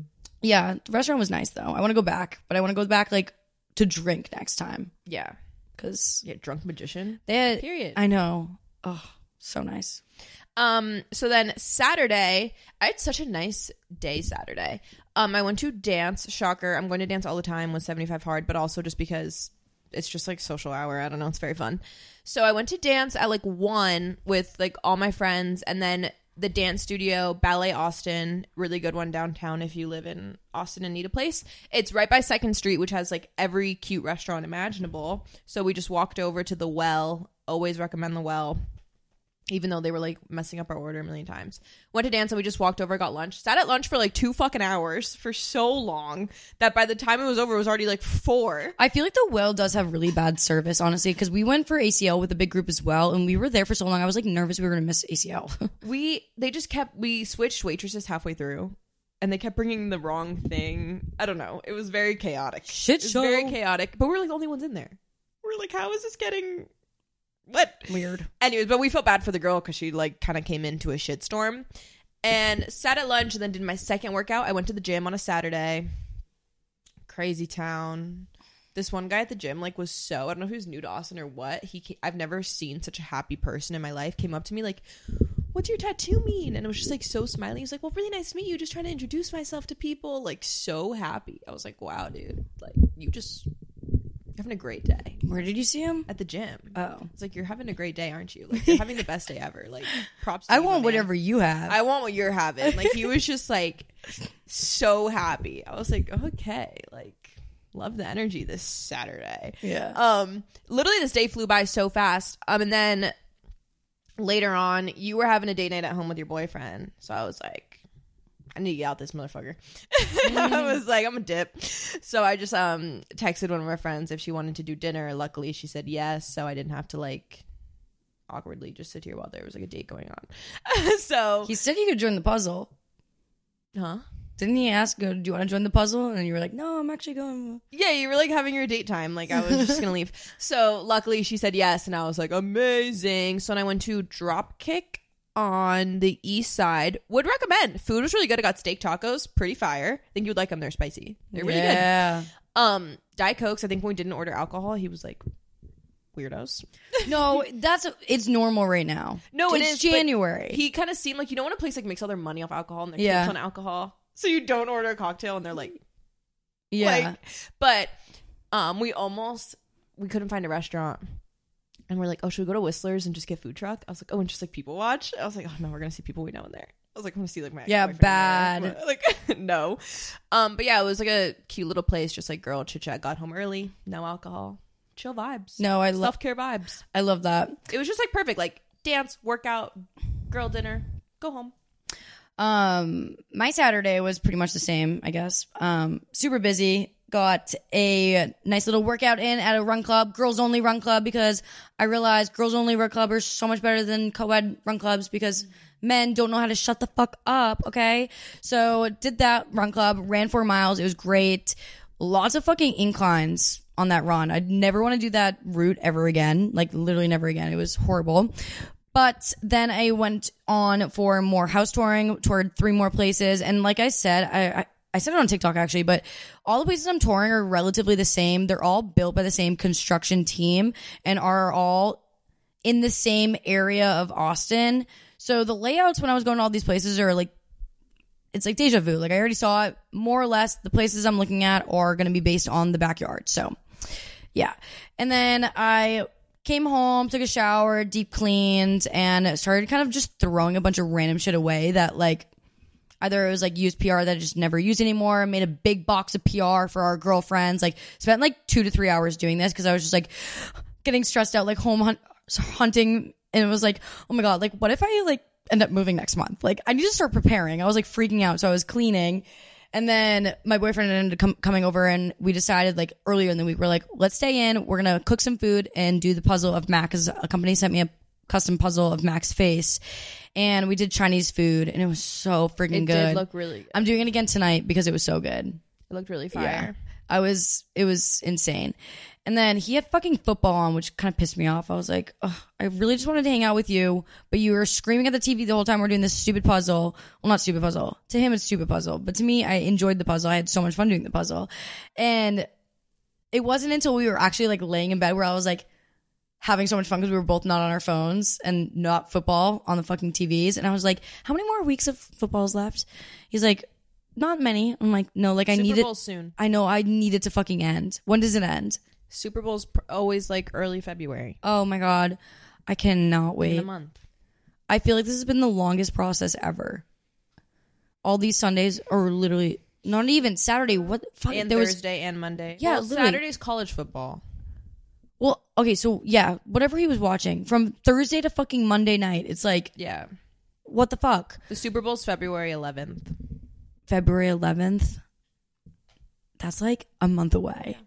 Yeah, the restaurant was nice though. I want to go back, but I want to go back like to drink next time Yeah. because Yeah, drunk magician. they had. Period. I know. Oh, so nice. Um, so then Saturday, I had such a nice day Saturday. Um, I went to dance. Shocker. I'm going to dance all the time with seventy-five Hard, but also just because it's just like social hour. I don't know. It's very fun. So I went to dance at like one with like all my friends, and then the dance studio, Ballet Austin, really good one downtown if you live in Austin and need a place. It's right by second Street, which has like every cute restaurant imaginable. So we just walked over to the Well. Always recommend the Well, even though they were like messing up our order a million times. Went to dance and we just walked over, got lunch. Sat at lunch for like two fucking hours for so long that by the time it was over, it was already like four. I feel like the Well does have really bad service, honestly, because we went for A C L with a big group as well, and we were there for so long. I was like nervous we were gonna miss A C L. We they just kept we switched waitresses halfway through, and they kept bringing the wrong thing. I don't know. It was very chaotic. Shit It was show. very chaotic. But we were like the only ones in there. We're like, how is this getting what? Weird. Anyways, but we felt bad for the girl because she like kind of came into a shitstorm. And sat at lunch and then did my second workout. I went to the gym on a Saturday. Crazy town. This one guy at the gym like was so, I don't know if he was new to Austin or what. He ca- I've never seen such a happy person in my life. Came up to me like, what's your tattoo mean? And it was just like so smiley. He was like, well, really nice to meet you. Just trying to introduce myself to people. Like so happy. I was like, wow, dude. Like you just having a great day. Where did you see him? At the gym. Oh. It's like, you're having a great day, aren't you? Like, you're having the best day ever. Like, props to I you, want my man. whatever you have. I want what you're having. Like, he was just, like, so happy. I was like, okay. Like, love the energy this Saturday. Yeah. Um, literally, this day flew by so fast. Um, and then later on, you were having a date night at home with your boyfriend. So I was like, I need to get out this motherfucker. I was like, I'm a dip. So I just um texted one of my friends if she wanted to do dinner. Luckily, she said yes. So I didn't have to like awkwardly just sit here while there was like a date going on. So He said you could join the puzzle. huh? Didn't he ask, do you want to join the puzzle? And you were like, no, I'm actually going. Yeah, you were like having your date time. Like I was just gonna leave. So luckily she said yes, and I was like, amazing. So then I went to Dropkick on the east side. Would recommend. Food was really good. I got steak tacos, pretty fire. I think you would like them. They're spicy. They're really Yeah. good. Um, Diet Cokes. I think when we didn't order alcohol, he was like, weirdos. No, that's, it's normal right now. No, it It's is, but January. He kind of seemed like, you know when a place like makes all their money off alcohol and they're Yeah. tips on alcohol, so you don't order a cocktail and they're like, yeah. like, but um, we almost we couldn't find a restaurant. And we're like, oh, should we go to Whistler's and just get food truck? I was like, oh, and just like people watch. I was like, oh no, we're gonna see people we know in there. I was like, I'm gonna see like my Yeah, ex-boyfriend bad. in there. Like no, um, but yeah, it was like a cute little place, just like girl chit chat. Got home early, no alcohol, chill vibes. No, I love, self care vibes. I love that. It was just like perfect, like dance, workout, girl dinner, go home. Um, my Saturday was pretty much the same, I guess. Um, super busy. Got a nice little workout in at a run club, girls only run club, because I realized girls only run club are so much better than co-ed run clubs because men don't know how to shut the fuck up. Okay. So did that run club, ran four miles. It was great. Lots of fucking inclines on that run. I'd never want to do that route ever again. Like literally never again. It was horrible. But then I went on for more house touring, toured three more places. And like I said, I, I, I said it on TikTok actually, but all the places I'm touring are relatively the same. They're all built by the same construction team and are all in the same area of Austin. So the layouts when I was going to all these places are like, it's like deja vu. Like I already saw it. More or less the places I'm looking at are going to be based on the backyard. So yeah. And then I came home, took a shower, deep cleaned, and started kind of just throwing a bunch of random shit away that like either it was like used P R that I just never used anymore. Made a big box of P R for our girlfriends. Like spent like two to three hours doing this because I was just like getting stressed out, like home hunt- hunting. And it was like, oh my God, like what if I like end up moving next month? Like I need to start preparing. I was like freaking out. So I was cleaning. And then my boyfriend ended up com- coming over and we decided like earlier in the week, we're like, let's stay in. We're going to cook some food and do the puzzle of Mac, because a company sent me a custom puzzle of Mac's face. And we did Chinese food and it was so freaking It good. did look really good. I'm doing it again tonight because it was so good. It looked really fire. I was, it was insane. And then he had fucking football on, which kind of pissed me off. I was like, ugh, I really just wanted to hang out with you, but you were screaming at the T V the whole time we're doing this stupid puzzle. Well, not stupid puzzle. To him, it's stupid puzzle. But to me, I enjoyed the puzzle. I had so much fun doing the puzzle. And it wasn't until we were actually like laying in bed where I was like having so much fun because we were both not on our phones and not football on the fucking T Vs. And I was like, how many more weeks of football's left? He's like, not many. I'm like, no, like I Super need it. Bowl soon. I know I need it to fucking end. When does it end? Super Bowl's pr- always like early February. Oh my God. I cannot In wait. a month. I feel like this has been the longest process ever. All these Sundays are literally not even Saturday. What fuck? And there was Thursday and Monday. Yeah, well, literally. Saturday's college football. well, okay, so yeah, whatever he was watching from Thursday to fucking Monday night. It's like, Yeah. what the fuck? The Super Bowl's February eleventh. February eleventh. That's like a month away.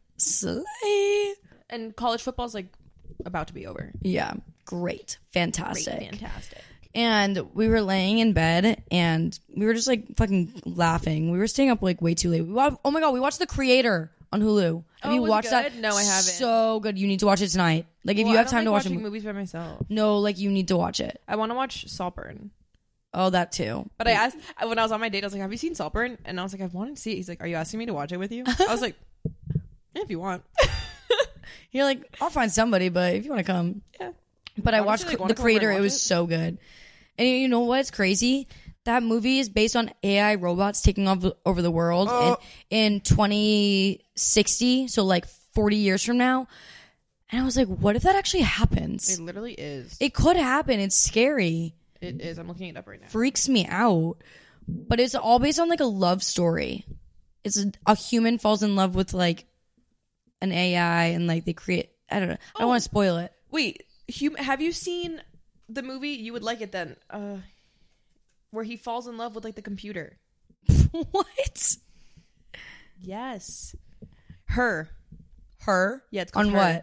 Slay. And college football's like about to be over. Yeah, great, fantastic. Great, fantastic. And we were laying in bed and we were just like fucking laughing. We were staying up like way too late. We wa- oh my God, we watched The Creator on Hulu. Have Oh, you was it watched that? good? No, I haven't. So good. You need to watch it tonight. Like if Well, you I have don't time like to watch a watching movie. movies by myself. No, like you need to watch it. I want to watch Saltburn. Oh, that too. But I asked when I was on my date, I was like, "Have you seen Saltburn?" And I was like, "I've wanted to see it." He's like, "Are you asking me to watch it with you?" I was like, yeah, "If you want." You're like, I'll find somebody, but if you want to come. Yeah. But I Honestly, watched like, The wanna come over and Creator. It watch was it? so good. And you know what's crazy? That movie is based on A I robots taking off over the world Oh. in, in twenty sixty. So like forty years from now. And I was like, what if that actually happens? It literally is. It could happen. It's scary. It is. I'm looking it up right now. Freaks me out. But it's all based on like a love story. It's a, a human falls in love with like an A I and like they create. I don't know. I don't Oh. want to spoil it. Wait, hum- have you seen the movie? You would like it then. Uh, where he falls in love with like the computer. What? Yes. Her. Her? Yeah, it's called on Her. what?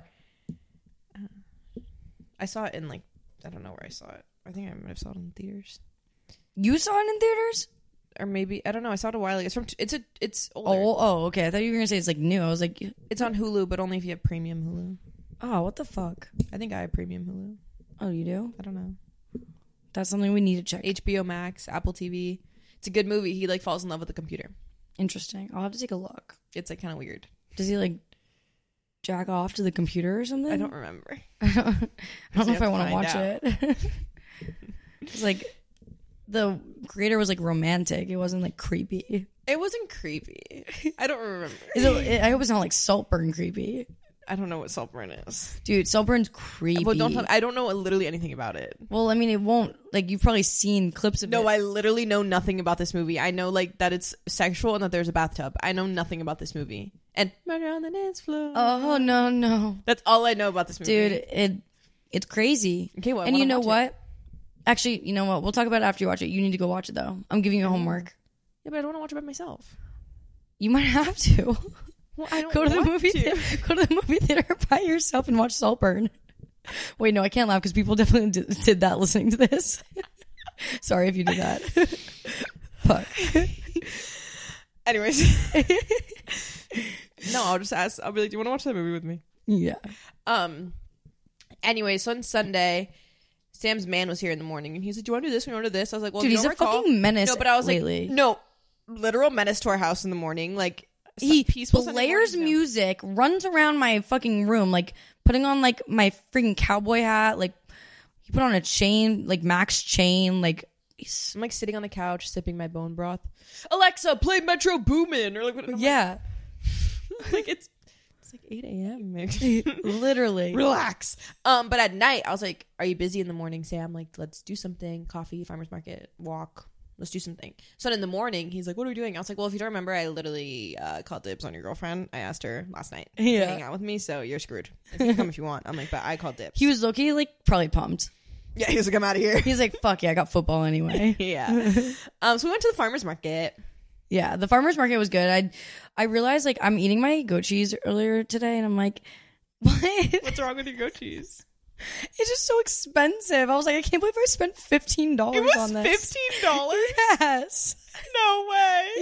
I saw it in like I don't know where I saw it. I think I might have saw it in theaters, You saw it in theaters? or maybe I don't know. I saw it a while ago. It's from. It's a. It's older. Oh, oh, okay. I thought you were gonna say it's like new. I was like, It's on Hulu, but only if you have premium Hulu. oh, what the fuck? I think I have premium Hulu. Oh, you do? I don't know. That's something we need to check. H B O Max, Apple T V. It's a good movie. He like falls in love with the computer. Interesting. I'll have to take a look. It's like kind of weird. Does he like jack off to the computer or something? I don't remember. I don't know you if I have want to to watch find it. It's like the creator was like romantic. It wasn't like creepy. It wasn't creepy. I don't remember. Is it, I hope it's not like Saltburn creepy. I don't know what Saltburn is. Dude, Saltburn's creepy. But don't tell me, I don't know literally anything about it. Well, I mean, it won't. Like, you've probably seen clips of it. No, I literally know nothing about this movie. I know like that it's sexual and that there's a bathtub. I know nothing about this movie. And murder on the dance floor. Oh, no, no. That's all I know about this movie. Dude, it it's crazy. Okay, well, I and wanna you know watch what? Actually, you know what? We'll talk about it after you watch it. You need to go watch it, though. I'm giving you homework. Yeah, but I don't want to watch it by myself. You might have to. Well, I don't Go to the want movie to. theater. Go to the movie theater by yourself and watch Saltburn. Wait, no, I can't laugh because people definitely did, did that listening to this. Sorry if you did that. Fuck. Anyways. No, I'll just ask. I'll be like, do you want to watch that movie with me? Yeah. Um. Anyway, so on Sunday, Sam's man was here in the morning, and he's like, "Do you want to do this? We want to do this?" I was like, "Well, Dude, if you he's a don't recall- fucking menace No, but I was lately. like, "No, literal menace to our house in the morning." Like He peaceful Sunday blares morning, no. music, runs around my fucking room, like putting on like my freaking cowboy hat, like he put on a chain, like Max chain, like he's, I'm like sitting on the couch sipping my bone broth. Alexa, play Metro Boomin, or like what? I'm yeah, like, like it's it's like eight a.m. literally. Relax. Um, but at night I was like, "Are you busy in the morning, Sam? Like, let's do something. Coffee, farmer's market, walk." Let's do something. So in the morning, he's like, "What are we doing?" I was like, "Well, if you don't remember, I literally uh, called dibs on your girlfriend. I asked her last night Yeah. to hang out with me, so you're screwed. If you can come if you want." I'm like, "But I called dibs." He was low-key, like probably pumped. yeah, he was like, "I'm out of here." He's like, "Fuck yeah, I got football anyway." yeah. Um. So we went to the farmer's market. Yeah, the farmer's market was good. I I realized like I'm eating my goat cheese earlier today, and I'm like, what? What's wrong with your goat cheese? It's just so expensive. I was like, I can't believe I spent fifteen dollars It was on this. fifteen dollars. Yes. No way.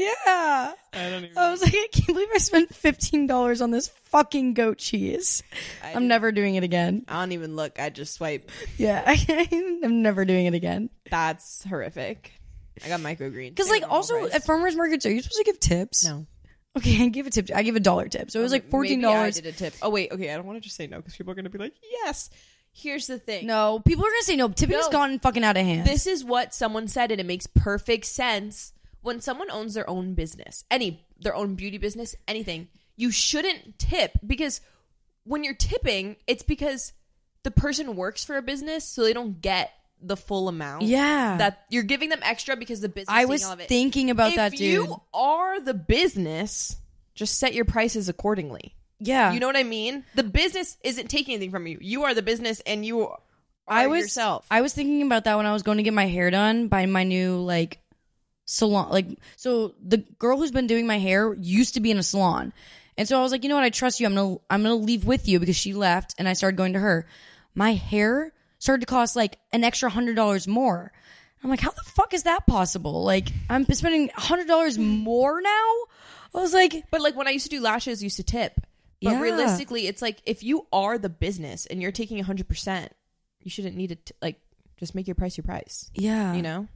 Yeah. I don't even I was like, I can't believe I spent fifteen dollars on this fucking goat cheese. I I'm never doing it again. I don't even look. I just swipe. Yeah, I'm never doing it again. That's horrific. I got microgreens. Because, like, also at farmers markets, are you supposed to give tips? No. Okay, I give a tip. I give a dollar tip. So it was like fourteen dollars. Maybe I did a tip. Oh, wait. Okay, I don't want to just say no because people are going to be like, yes. Here's the thing. No, people are going to say no. Tipping No. has gotten fucking out of hand. This is what someone said, and it makes perfect sense. When someone owns their own business, any, their own beauty business, anything, you shouldn't tip because when you're tipping, it's because the person works for a business, so they don't get the full amount. Yeah. That you're giving them extra because the business. I was all of it. thinking about if that, dude. you are the business, just set your prices accordingly. Yeah. You know what I mean? The business isn't taking anything from you. You are the business, and you are I was, yourself. I was thinking about that when I was going to get my hair done by my new, like, salon. Like, so the girl who's been doing my hair used to be in a salon. And so I was like, you know what? I trust you. I'm going to, I'm going to leave with you because she left and I started going to her. My hair started to cost like an extra hundred dollars more. I'm like, how the fuck is that possible? Like, I'm spending a hundred dollars more now. I was like, But like when I used to do lashes, I used to tip. But Yeah. realistically, it's like if you are the business and you're taking one hundred percent, you shouldn't need to t- like just make your price your price. yeah, You know?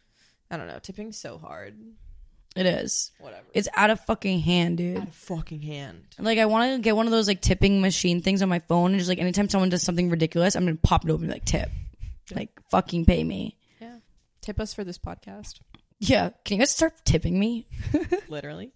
I don't know. Tipping's so hard. it is. Whatever. It's out of fucking hand, dude. out of fucking hand. Like, I want to get one of those like tipping machine things on my phone, and just like anytime someone does something ridiculous, I'm gonna pop it open and be like, tip, like fucking pay me. Yeah. Tip us for this podcast. Yeah, can you guys start tipping me? Literally.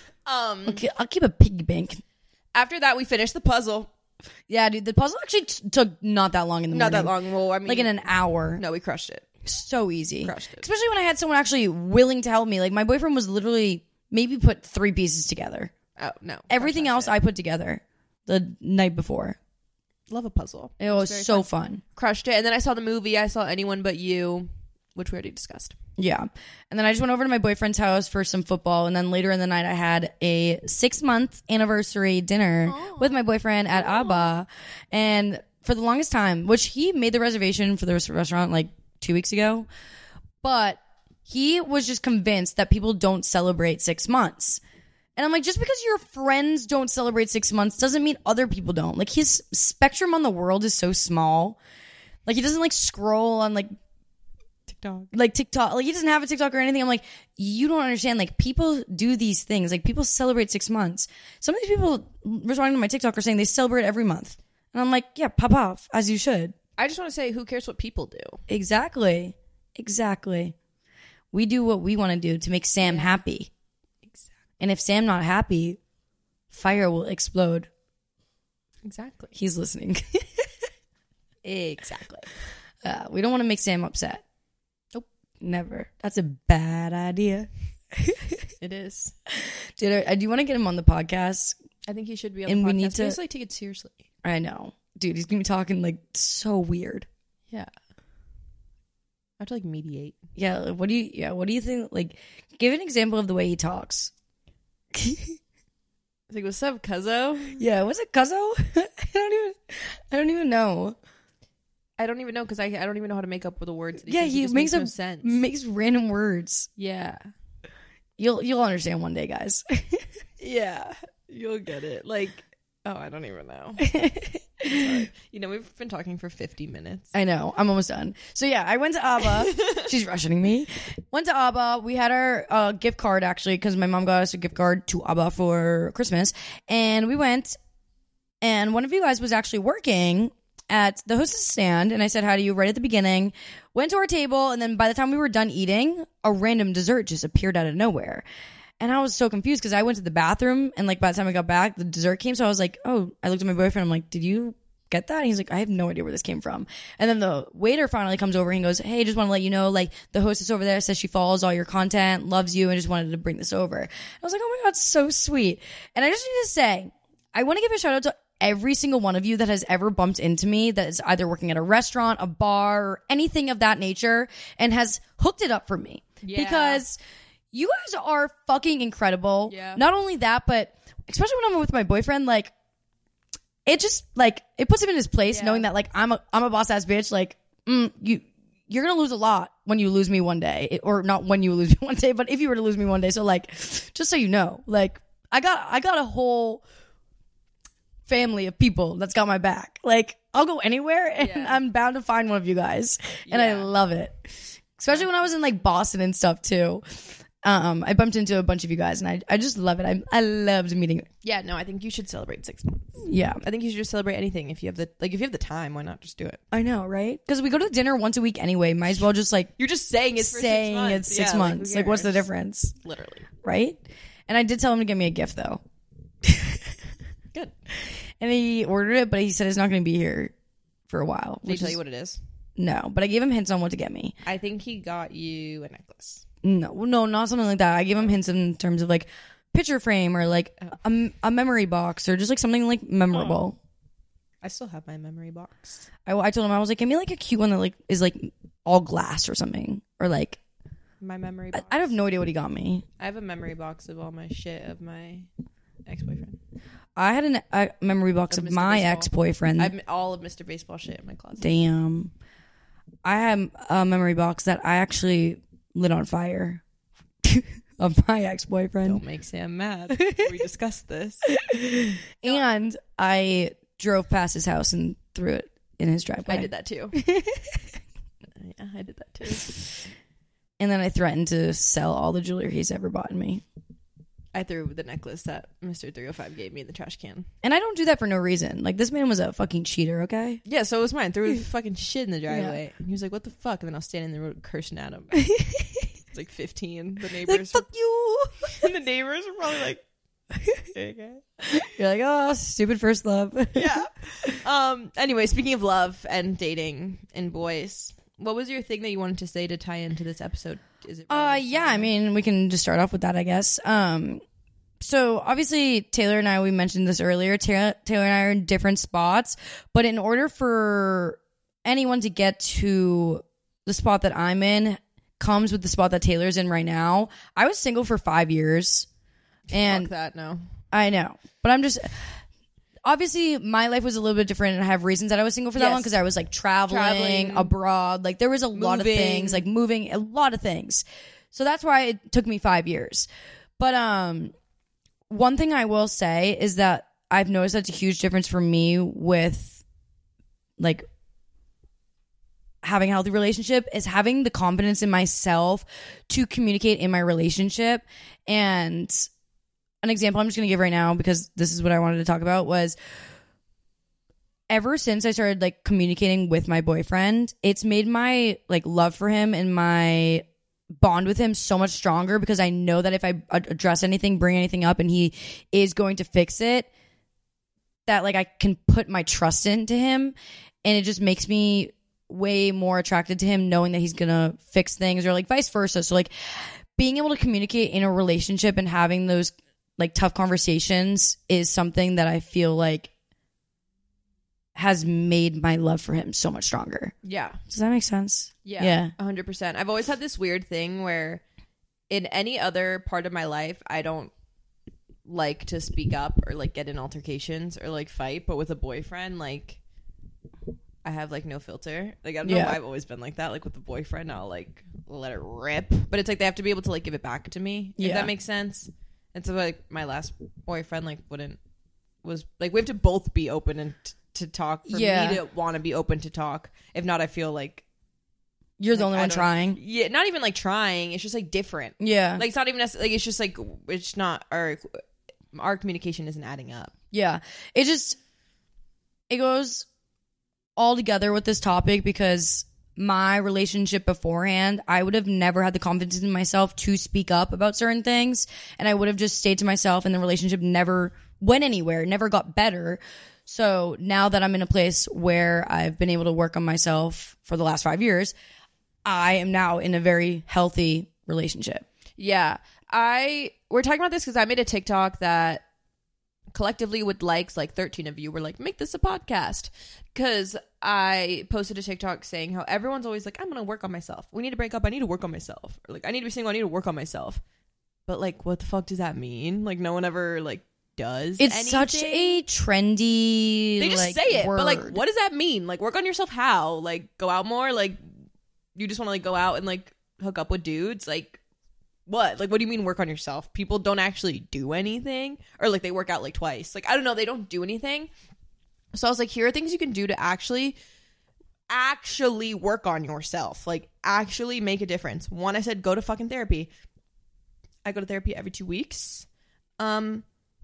Um. Okay, I'll keep a piggy bank. After that, we finished the puzzle. Yeah, dude, the puzzle actually t- took not that long in the Not morning. that long. Well, I mean, Like in an hour. no, we crushed it. So easy. Crushed it. Especially when I had someone actually willing to help me. Like, my boyfriend was literally maybe put three pieces together. Oh no. Everything else Crushed I put together the night before. it. Love a puzzle. It was very so fun. Crushed it, and then I saw the movie. I saw Anyone But You, which we already discussed. Yeah. And then I just went over to my boyfriend's house for some football. And then later in the night, I had a six month anniversary dinner with my boyfriend at Abba. And for the longest time, which he made the reservation for the restaurant like two weeks ago, but he was just convinced that people don't celebrate six months. And I'm like, just because your friends don't celebrate six months doesn't mean other people don't. Like, his spectrum on the world is so small. Like, he doesn't like scroll on like TikTok. like TikTok, like he doesn't have a TikTok or anything. I'm like, you don't understand. Like, people do these things. Like, people celebrate six months. Some of these people responding to my TikTok are saying they celebrate every month, and I'm like, yeah, pop off as you should. I just want to say, who cares what people do? Exactly, exactly. We do what we want to do to make Sam happy, Exactly. and if Sam not happy, fire will explode. Exactly. He's listening. Exactly. uh, we don't want to make Sam upset. Nope. Never. That's a bad idea. It is. Dude, I, I do want to get him on the podcast. I think he should be on And the we podcast. need to- just like take it seriously. I know. Dude, he's going to be talking like so weird. Yeah. I have to like mediate. Yeah, like, what do you yeah, what do you think, like, give an example of the way he talks. It's like, what's up, cuzzo? Yeah, what's it, cuzzo? I don't even I don't even know. I don't even know because I, I don't even know how to make up with the words. That he Yeah, says. he just makes makes no up sense. makes random words. yeah. You'll you'll understand one day, guys. Yeah. You'll get it. Like, oh, I don't even know. You know, we've been talking for fifty minutes. I know. I'm almost done. So yeah, I went to Abba. She's rushing me. Went to Abba. We had our uh, gift card actually because my mom got us a gift card to Abba for Christmas, and we went. And one of you guys was actually working at the hostess stand, and I said hi to you right at the beginning. Went to our table, and then by the time we were done eating, a random dessert just appeared out of nowhere. And I was so confused because I went to the bathroom, and like by the time I got back, the dessert came. So I was like, oh, I looked at my boyfriend. I'm like, did you get that? And he's like, I have no idea where this came from. And then the waiter finally comes over and goes, hey, just want to let you know, like, the hostess over there says she follows all your content, loves you, and just wanted to bring this over. I was like, oh my God, so sweet. And I just need to say, I want to give a shout out to every single one of you that has ever bumped into me that is either working at a restaurant, a bar, or anything of that nature, and has hooked it up for me. Yeah. Because you guys are fucking incredible. Yeah. Not only that, but especially when I'm with my boyfriend, like, it just, like, it puts him in his place Yeah. knowing that, like, I'm a I'm a boss ass bitch. Like, mm, you you're gonna lose a lot when you lose me one day, It- or not when you lose me one day, but if you were to lose me one day. So like, just so you know, like I got I got a whole family of people that's got my back. Like I'll go anywhere and Yeah. I'm bound to find one of you guys, and I Yeah. love it. Especially when I was in like Boston and stuff too. Um, I bumped into a bunch of you guys, and I I just love it. I I loved meeting. Yeah, no, I think you should celebrate six months. Yeah, I think you should just celebrate anything if you have the like if you have the time. Why not just do it? I know, right? Because we go to dinner once a week anyway. Might as well just like You're just saying it's for saying six months. it's six Yeah, months. who Like, what's the cares? difference, Literally. right? And I did tell him to get me a gift though, Good. and he ordered it, but he said it's not going to be here for a while. Did he which tell is- you what it is? No, but I gave him hints on what to get me. I think he got you a necklace. No, no, not something like that. I gave him hints in terms of like picture frame or like a, a memory box or just like something like memorable. I still have my memory box. I, I told him, I was like, give me like a cute one that like is like all glass or something, or like My memory I, box. I have no idea what he got me. I have a memory box of all my shit of my ex-boyfriend. I had an, a memory box Of of Mister my Baseball. ex boyfriend. I have all of Mister Baseball shit in my closet. Damn, I have a memory box that I actually lit on fire of my ex boyfriend, Don't make Sam mad. We discussed this. and I drove past his house and threw it in his driveway. I did that too. Yeah, I did that too. And then I threatened to sell all the jewelry he's ever bought me. I threw the necklace that Mister three oh five gave me in the trash can. And I don't do that for no reason. Like, this man was a fucking cheater, okay? Yeah, so it was mine. Threw fucking shit in the driveway. And he was like, what the fuck? And then I was standing in the road cursing at him. It's like fifteen. The neighbors. Like, fuck you! And the neighbors were probably like, okay. You're like, oh, stupid first love. Yeah. Um. Anyway, speaking of love and dating and boys, what was your thing that you wanted to say to tie into this episode? Is it? Uh, yeah, I mean, we can just start off with that, I guess. Um, so obviously Taylor and I, we mentioned this earlier. Taylor, Taylor and I are in different spots, but in order for anyone to get to the spot that I'm in, comes with the spot that Taylor's in right now. I was single for five years, and Fuck that. No. I know, but I'm just. Obviously, my life was a little bit different, and I have reasons that I was single for that Yes. long because I was like traveling, Traveling. abroad. Like there was a lot of Moving. things, like moving, a lot of things. So that's why it took me five years. But um, one thing I will say is that I've noticed that's a huge difference for me with like having a healthy relationship is having the confidence in myself to communicate in my relationship. And an example I'm just going to give right now, because this is what I wanted to talk about, was ever since I started like communicating with my boyfriend, it's made my like love for him and my bond with him so much stronger, because I know that if I ad- address anything, bring anything up, and he is going to fix it, that like I can put my trust into him, and it just makes me way more attracted to him knowing that he's gonna fix things, or like vice versa. So like being able to communicate in a relationship and having those like tough conversations is something that I feel like has made my love for him so much stronger. Yeah. Does that make sense? Yeah. Yeah. one hundred percent. I've always had this weird thing where in any other part of my life, I don't like to speak up or like get in altercations or like fight. But with a boyfriend, like I have like no filter. Like I don't know Yeah. why I've always been like that. Like with a boyfriend, I'll like let it rip. But it's like they have to be able to like give it back to me. If Yeah. that makes sense. And so like my last boyfriend like wouldn't was like we have to both be open and t- to talk for Yeah. me to want to be open to talk. If not, I feel like You're the like, only I one don't- trying. Yeah, not even like trying. It's just like different. Yeah. Like it's not even necessarily, like it's just like it's not our our communication isn't adding up. Yeah. It just, it goes all together with this topic, because my relationship beforehand, I would have never had the confidence in myself to speak up about certain things. And I would have just stayed to myself, and the relationship never went anywhere, never got better. So now that I'm in a place where I've been able to work on myself for the last five years, I am now in a very healthy relationship. Yeah, I we're talking about this because I made a TikTok that collectively with likes, like thirteen of you were like, make this a podcast, because I posted a TikTok saying how everyone's always like, I'm gonna work on myself. We need to break up. I need to work on myself. Or like I need to be single. I need to work on myself. But like, what the fuck does that mean? Like, no one ever like does. It's anything. such a trendy, They just like, say it, word. but like, what does that mean? Like, work on yourself how? Like, go out more? Like, you just want to like go out and like hook up with dudes. Like what? Like what do you mean work on yourself? People don't actually do anything, or like they work out like twice. Like I don't know, they don't do anything. So I was like, here are things you can do to actually actually work on yourself, like actually make a difference. One, I said go to fucking therapy. I go to therapy every two weeks. Um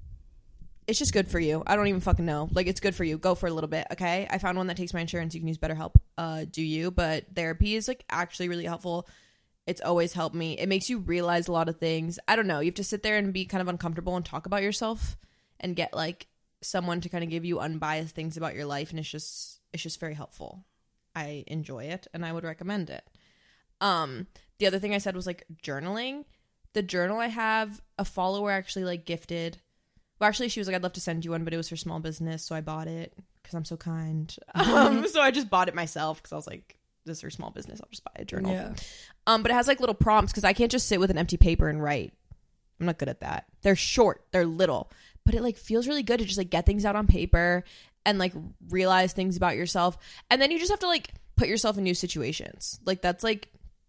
it's just good for you. I don't even fucking know. Like, it's good for you. Go for a little bit, okay? I found one that takes my insurance. You can use BetterHelp. Uh, do you? But therapy is, like, actually really helpful. It's always helped me. It makes you realize a lot of things. I don't know. You have to sit there and be kind of uncomfortable and talk about yourself and get, like, someone to kind of give you unbiased things about your life. And it's just, it's just very helpful. I enjoy it, and I would recommend it. Um, the other thing I said was, like, journaling. The journal I have, a follower actually, like, gifted. Well, actually, she was like, I'd love to send you one, but it was for small business, so I bought it because I'm so kind. Um, so I just bought it myself because I was like, this is for small business. I'll just buy a journal. Yeah. Um, but it has like little prompts because I can't just sit with an empty paper and write. I'm not good at that. They're short. They're little. But it like feels really good to just like get things out on paper and like realize things about yourself. And then you just have to like put yourself in new situations. Like that's like,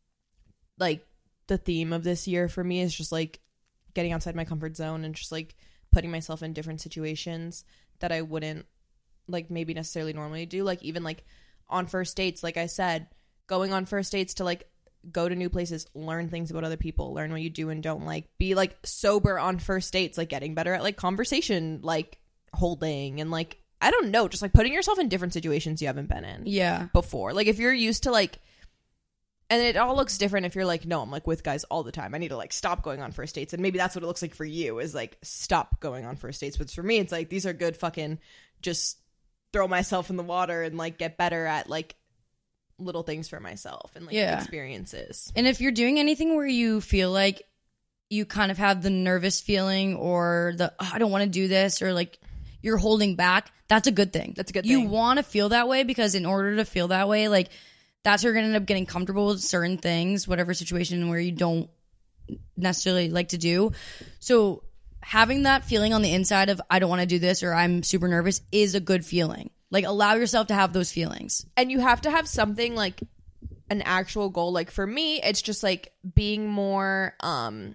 like the theme of this year for me is just like getting outside my comfort zone and just like putting myself in different situations that I wouldn't like maybe necessarily normally do. Like even like on first dates, like I said, going on first dates to like go to new places, learn things about other people, learn what you do and don't like, be like sober on first dates, like getting better at like conversation, like holding and like, I don't know, just like putting yourself in different situations you haven't been in Yeah. before. Like if you're used to like, and it all looks different if you're like, no, I'm like with guys all the time. I need to like stop going on first dates. And maybe that's what it looks like for you is like stop going on first dates. But for me, it's like these are good fucking just throw myself in the water and like get better at like little things for myself and like Yeah. experiences. And if you're doing anything where you feel like you kind of have the nervous feeling or the oh, I don't want to do this or like you're holding back, that's a good thing. That's a good you thing. You want to feel that way because in order to feel that way, like that's where you're going to end up getting comfortable with certain things, whatever situation where you don't necessarily like to do. So having that feeling on the inside of I don't want to do this or I'm super nervous is a good feeling. Like allow yourself to have those feelings. And you have to have something like an actual goal. Like for me, it's just like being more um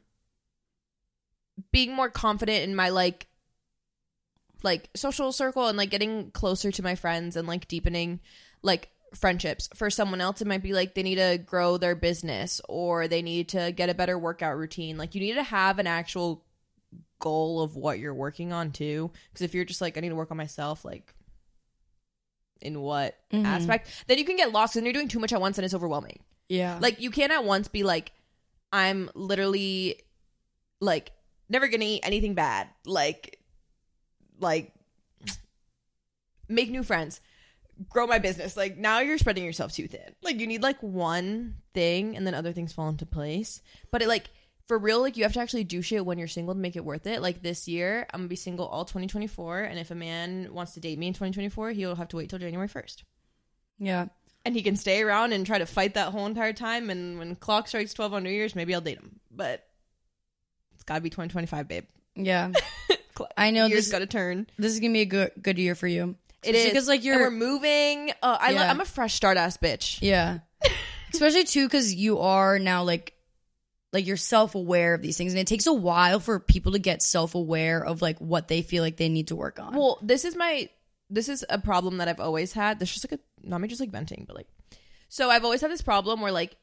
being more confident in my like like social circle and like getting closer to my friends and like deepening like friendships. For someone else it might be like they need to grow their business or they need to get a better workout routine. Like you need to have an actual goal of what you're working on too, because if you're just like I need to work on myself, like in what Mm-hmm. aspect, then you can get lost and you're doing too much at once and it's overwhelming. Yeah. Like you can't at once be like I'm literally like never gonna eat anything bad, like like make new friends, grow my business. Like now you're spreading yourself too thin. Like you need like one thing and then other things fall into place. But it like for real, like you have to actually do shit when you're single to make it worth it. Like this year I'm gonna be single all twenty twenty-four, and if a man wants to date me in twenty twenty-four he'll have to wait till January first, yeah. and he can stay around and try to fight that whole entire time, and when clock strikes twelve on New Year's maybe I'll date him, but it's gotta be twenty twenty-five, babe. Yeah. I know Year's this gotta turn. This is going to be a good good year for you. It is because like and you're we're moving. Uh, I Yeah. lo- I'm a fresh start ass bitch. Yeah. Especially too cuz you are now like like you're self-aware of these things, and it takes a while for people to get self-aware of like what they feel like they need to work on. Well, this is my this is a problem that I've always had. This is just like a not me just like venting, but like so I've always had this problem where like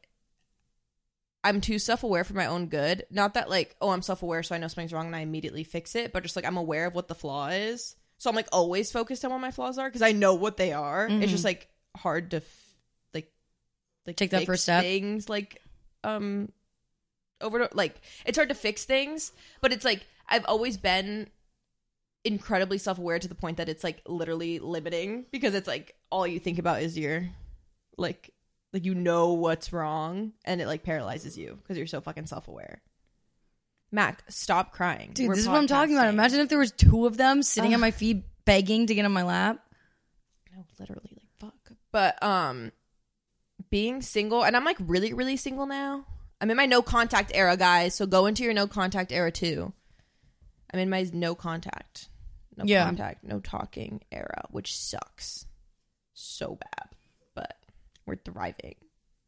I'm too self-aware for my own good. Not that like, oh, I'm self-aware so I know something's wrong and I immediately fix it, but just like I'm aware of what the flaw is. So I'm like always focused on what my flaws are because I know what they are. Mm-hmm. It's just like hard to f- like like Take that fix first step. Things like um over like it's hard to fix things, but it's like I've always been incredibly self-aware to the point that it's like literally limiting because it's like all you think about is your like like you know what's wrong and it like paralyzes you because you're so fucking self-aware. Mac, stop crying. Dude, We're this is what I'm talking about. podcasting. Imagine if there was two of them sitting Ugh. at my feet begging to get on my lap. No, literally, like fuck. But um, being single, and I'm like really, really single now. I'm in my no contact era, guys. So go into your no contact era too. I'm in my no contact, no Yeah. contact, no talking era, which sucks so bad. But we're thriving.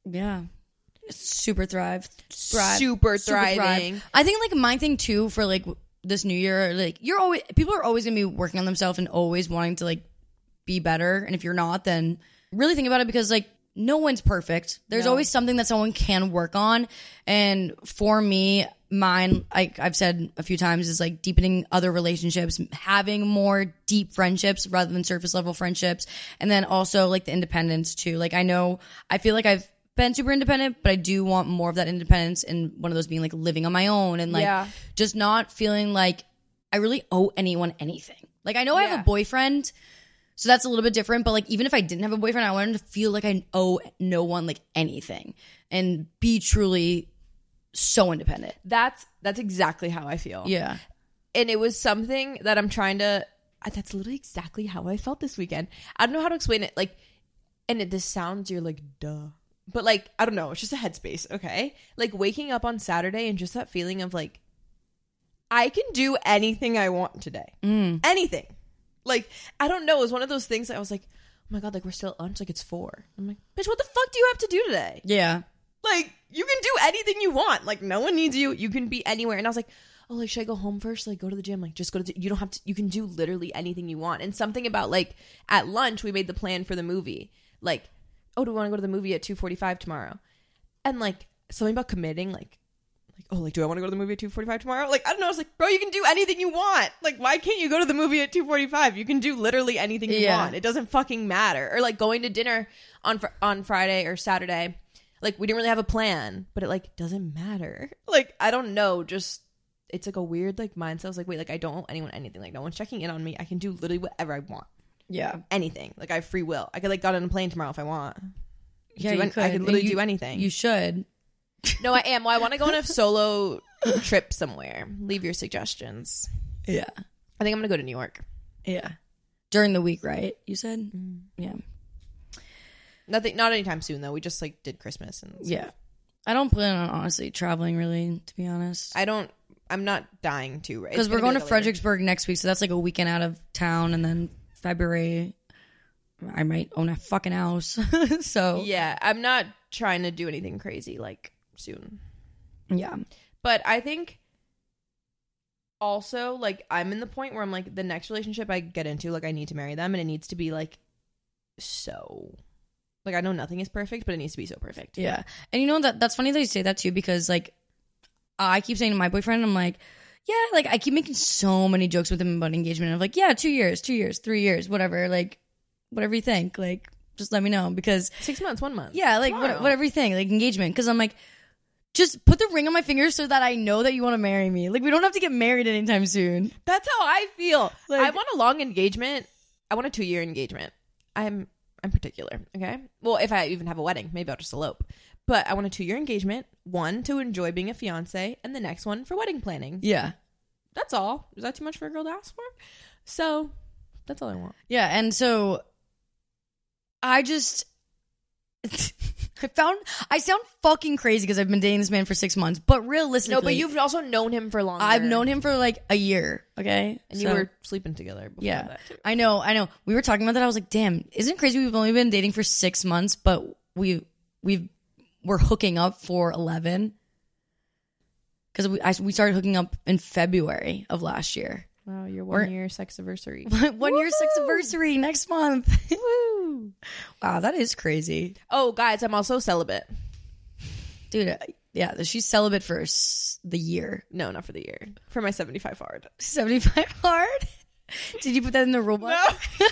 Yeah. Super thrive. thrive. Super Super thrive. thriving. I think like my thing too for like this new year, like you're always people are always gonna be working on themselves and always wanting to like be better. And if you're not, then really think about it, because like no one's perfect. There's No. always something that someone can work on. And for me, mine, like I've said a few times, is like deepening other relationships, having more deep friendships rather than surface level friendships. And then also like the independence too. Like I know, I feel like I've been super independent, but I do want more of that independence, and one of those being like living on my own and like Yeah. just not feeling like I really owe anyone anything. Like I know I have Yeah. a boyfriend, so that's a little bit different, but like even if I didn't have a boyfriend, I wanted to feel like I owe no one like anything and be truly so independent. That's that's exactly how I feel. Yeah. And it was something that I'm trying to uh, that's literally exactly how I felt this weekend. I don't know how to explain it. Like, and it, this sounds, you're like, duh. But like, I don't know. It's just a headspace, okay? Like waking up on Saturday and just that feeling of like, I can do anything I want today. Mm. Anything. Like, I don't know. It was one of those things that I was like, oh my God, like we're still at lunch. Like it's four. I'm like, bitch, what the fuck do you have to do today? Yeah. Like, you can do anything you want. Like, no one needs you. You can be anywhere. And I was like, oh, like, should I go home first? Like, go to the gym? Like, just go to the, you don't have to, you can do literally anything you want. And something about, like, at lunch, we made the plan for the movie. Like, oh, do we want to go to the movie at two forty-five tomorrow? And, like, something about committing, like, like, oh, like, do I want to go to the movie at two forty-five tomorrow? Like, I don't know. I was like, bro, you can do anything you want. Like, why can't you go to the movie at two forty-five? You can do literally anything you Yeah. want. It doesn't fucking matter. Or, like, going to dinner on fr- on Friday or Saturday. Like, we didn't really have a plan, but it, like, doesn't matter. Like, I don't know. Just, it's, like, a weird, like, mindset. I was like, wait, like, I don't owe anyone anything. Like, no one's checking in on me. I can do literally whatever I want. Yeah. Anything. Like, I have free will. I could, like, get on a plane tomorrow if I want. Yeah, do you an- could. I could And literally you- do anything. You should. No, I am. Well, I want to go on a solo trip somewhere. Leave your suggestions. Yeah. I think I'm going to go to New York. Yeah. During the week, right? You said? Mm. Yeah. Nothing, not anytime soon, though. We just, like, did Christmas. and stuff. Yeah. I don't plan on honestly traveling really, to be honest. I don't, I'm not dying to, right? Because It's we're gonna going be to like a later- Fredericksburg next week, so that's like a weekend out of town, and then February, I might own a fucking house. So Yeah, I'm not trying to do anything crazy, like, soon. yeah, But I think also, like, I'm in the point where I'm like, the next relationship I get into, like, I need to marry them, and it needs to be like so, like, I know nothing is perfect, but it needs to be so perfect. yeah. And you know that that's funny that you say that too, because like I keep saying to my boyfriend, I'm like, yeah, like I keep making so many jokes with him about engagement. I'm like, yeah, two years, two years, three years, whatever, like whatever you think, like just let me know, because Six months, one month. yeah, like Tomorrow. what, whatever you think, like engagement, because I'm like, just put the ring on my finger so that I know that you want to marry me. Like we don't have to get married anytime soon. That's how I feel. Like- I want a long engagement. I want a two year engagement. I'm I'm particular. Okay. Well, if I even have a wedding, maybe I'll just elope. But I want a two year engagement. One to enjoy being a fiance, and the next one for wedding planning. Yeah. That's all. Is that too much for a girl to ask for? So that's all I want. Yeah, and so I just I found I sound fucking crazy because I've been dating this man for six months, but realistically, No, but you've also known him for longer. I've known him for like a year. Okay, and you So- were sleeping together. Before yeah, that too. I know, I know. We were talking about that. I was like, damn, isn't it crazy? We've only been dating for six months, but we we've we're hooking up for eleven. Because we I, we started hooking up in February of last year. Wow, your We're- one year sex anniversary. One year sex anniversary next month. Woo! Wow, that is crazy. Oh, guys, I'm also celibate. Dude, uh, yeah, she's celibate for s- the year. No, not for the year. For my seventy-five hard. seventy-five hard? Did you put that in the rule book? No.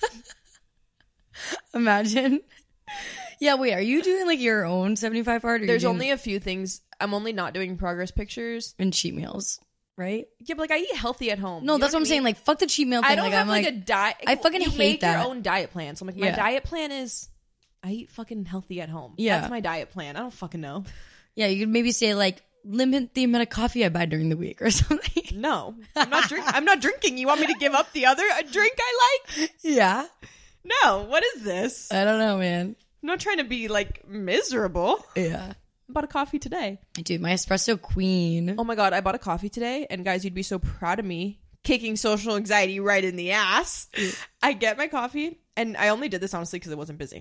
Imagine. Yeah, wait, are you doing like your own seventy-five hard? Or There's you doing only a few things. I'm only not doing progress pictures. in cheat meals, right? Yeah, but like I eat healthy at home. No, You know that's what I I'm saying. mean? Like, fuck the cheat meal thing. I don't like, have I'm like, like, a diet. I fucking you hate make that. your own diet plan. So I'm like, my Yeah. diet plan is I eat fucking healthy at home. Yeah. That's my diet plan. I don't fucking know. yeah, you could maybe say like limit the amount of coffee I buy during the week or something. No, I'm not drinking. I'm not drinking. You want me to give up the other uh, drink I like? Yeah, No. What is this? I don't know, man. I'm not trying to be like miserable. Yeah, I bought a coffee today. dude, my espresso queen. Oh my god, I bought a coffee today, and guys, you'd be so proud of me. Kicking social anxiety right in the ass. I get my coffee, and I only did this honestly because it wasn't busy.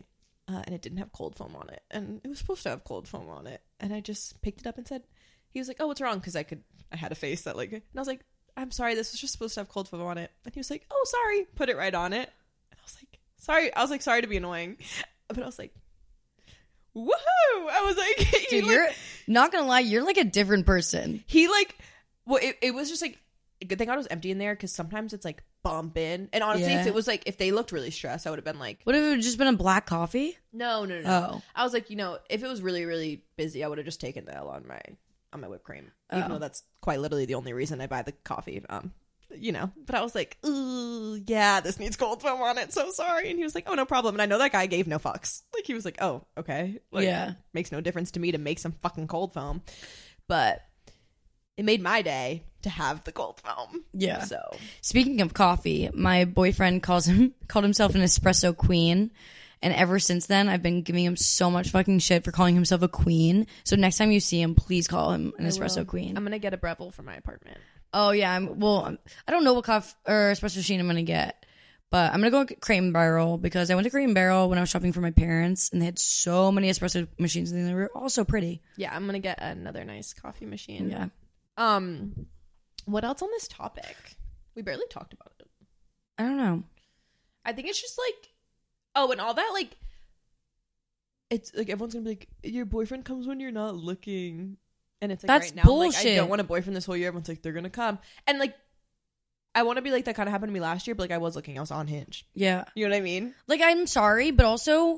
uh, and it didn't have cold foam on it, and it was supposed to have cold foam on it, and I just picked it up and said, he was like, oh, what's wrong? Because I could, I had a face that like, and I was like, I'm sorry, this was just supposed to have cold foam on it, and he was like, oh, sorry, put it right on it, and I was like, sorry, I was like, sorry to be annoying, but I was like, woohoo! I was like, Dude, like, you're not gonna lie, you're like a different person. he like, well, it, it was just like, a good thing I was empty in there, because sometimes it's like bumping, and honestly, Yeah. if it was like, if they looked really stressed, I would have been like, What if it had just been a black coffee? no, no, no, no. Oh. I was like, you know, if it was really, really busy, I would have just taken the L on my on my whipped cream, even Oh. though that's quite literally the only reason I buy the coffee. Um, you know, but I was like, ooh, yeah, this needs cold foam on it. So sorry. And he was like, oh, no problem. And I know that guy gave no fucks. Like, he was like, oh, okay. Like, Yeah. makes no difference to me to make some fucking cold foam, but it made my day to have the cold foam. Yeah. So Speaking of coffee, my boyfriend calls him called himself an espresso queen. And ever since then, I've been giving him so much fucking shit for calling himself a queen. So next time you see him, please call him an I espresso will. queen. I'm gonna get a Breville for my apartment. Oh yeah, I'm, well, I'm, I don't know what coffee or espresso machine I'm gonna get, but I'm gonna go get Crate and Barrel because I went to Crate and Barrel when I was shopping for my parents, and they had so many espresso machines, and they were all so pretty. Yeah, I'm gonna get another nice coffee machine. Yeah. Um, what else on this topic? We barely talked about it. I don't know. I think it's just like, oh, and all that, like, it's like everyone's gonna be like, your boyfriend comes when you're not looking, and it's like, That's right now, bullshit. like, I don't want a boyfriend this whole year. Everyone's like, they're gonna come, and like, I want to be like that. Kind of happened to me last year, but like, I was looking, I was on Hinge. Yeah. You know what I mean? Like, I'm sorry, but also,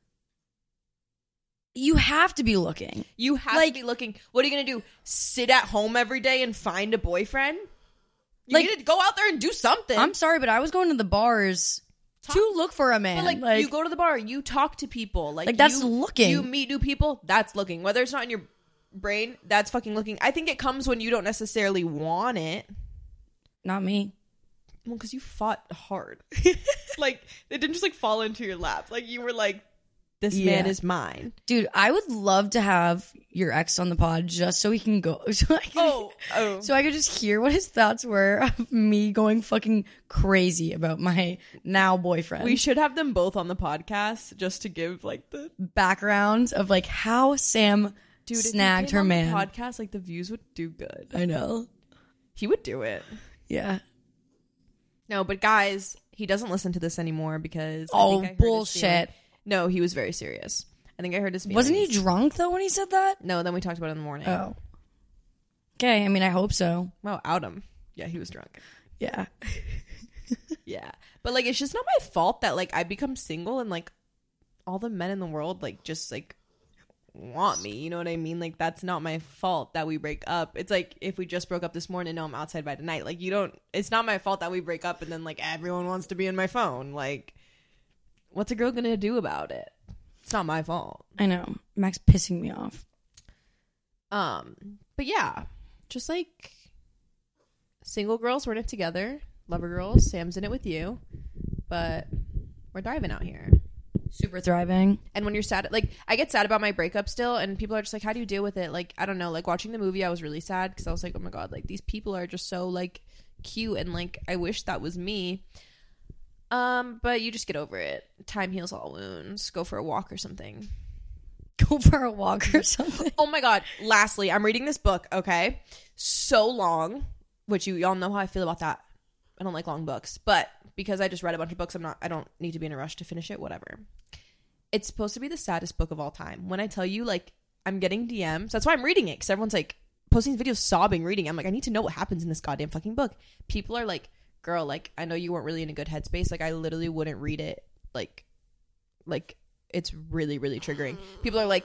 you have to be looking. You have Like- to be looking. What are you gonna do? Sit at home every day and find a boyfriend? You Like- need to go out there and do something. I'm sorry, but I was going to the bars Talk- to look for a man. But like, you go to the bar, you talk to people, like, Like, that's you, looking. You meet new people, that's looking. Whether it's not in your brain, that's fucking looking. I think it comes when you don't necessarily want it. Not me. Well, because you fought hard. Like, it didn't just like fall into your lap. Like, you were like, this man Yeah. is mine. Dude, I would love to have your ex on the pod just so he can go. So I could, Oh, oh. so I could just hear what his thoughts were of me going fucking crazy about my now boyfriend. We should have them both on the podcast just to give like the background of like how Sam dude if he snagged came her on the man. podcast. Like, the views would do good. I know. He would do it. Yeah. No, but guys, he doesn't listen to this anymore because I Oh, think I heard his bullshit. feeling- No, he was very serious. I think I heard his feelings. Wasn't he drunk though when he said that? No, then we talked about it in the morning. Oh. Okay, I mean, I hope so. Well, out him. Yeah, he was drunk. Yeah. Yeah. But like, it's just not my fault that like I become single and like all the men in the world like just like want me. You know what I mean? Like, that's not my fault that we break up. It's like if we just broke up this morning, no, I'm outside by tonight. Like, you don't, it's not my fault that we break up and then like everyone wants to be in my phone. Like, what's a girl gonna do about it? It's not my fault. I know. Max pissing me off. Um, but yeah, just like single girls, we're in it together. Lover girls, Sam's in it with you, but we're thriving out here. Super thriving. And when you're sad, like, I get sad about my breakup still, and people are just like, how do you deal with it? Like, I don't know, like watching the movie, I was really sad because I was like, oh my god, like these people are just so like cute, and like I wish that was me. Um, but you just get over it. Time heals all wounds. Go for a walk or something. Go for a walk or something. Oh my god, lastly, I'm reading this book, okay? So long, which you y'all know how I feel about that. I don't like long books, but because I just read a bunch of books, I'm not I don't need to be in a rush to finish it, whatever. It's supposed to be the saddest book of all time. When I tell you, like, I'm getting D Ms, that's why I'm reading it, because everyone's like posting videos sobbing reading it. I'm like, I need to know what happens in this goddamn fucking book. People are like, girl, like, I know you weren't really in a good headspace, like I literally wouldn't read it, like like it's really, really triggering. People are like,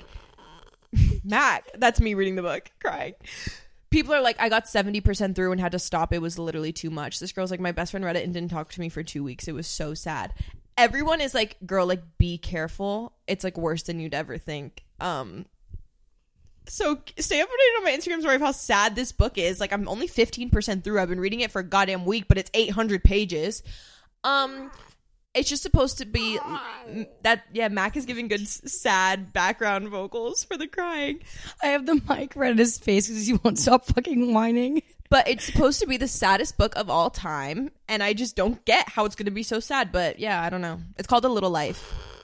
Mac, that's me reading the book, crying. People are like, I got seventy percent through and had to stop. It was literally too much. This girl's like, my best friend read it and didn't talk to me for two weeks. It was so sad. Everyone is like, girl, like, be careful. It's like worse than you'd ever think. Um, so stay up to date on my Instagram story of how sad this book is. Like, I'm only fifteen percent through. I've been reading it for a goddamn week, but it's eight hundred pages. Um, it's just supposed to be that, yeah, Mac is giving good sad background vocals for the crying. I have the mic right at his face because he won't stop fucking whining. But it's supposed to be the saddest book of all time, and I just don't get how it's going to be so sad. But yeah, I don't know. It's called A Little Life.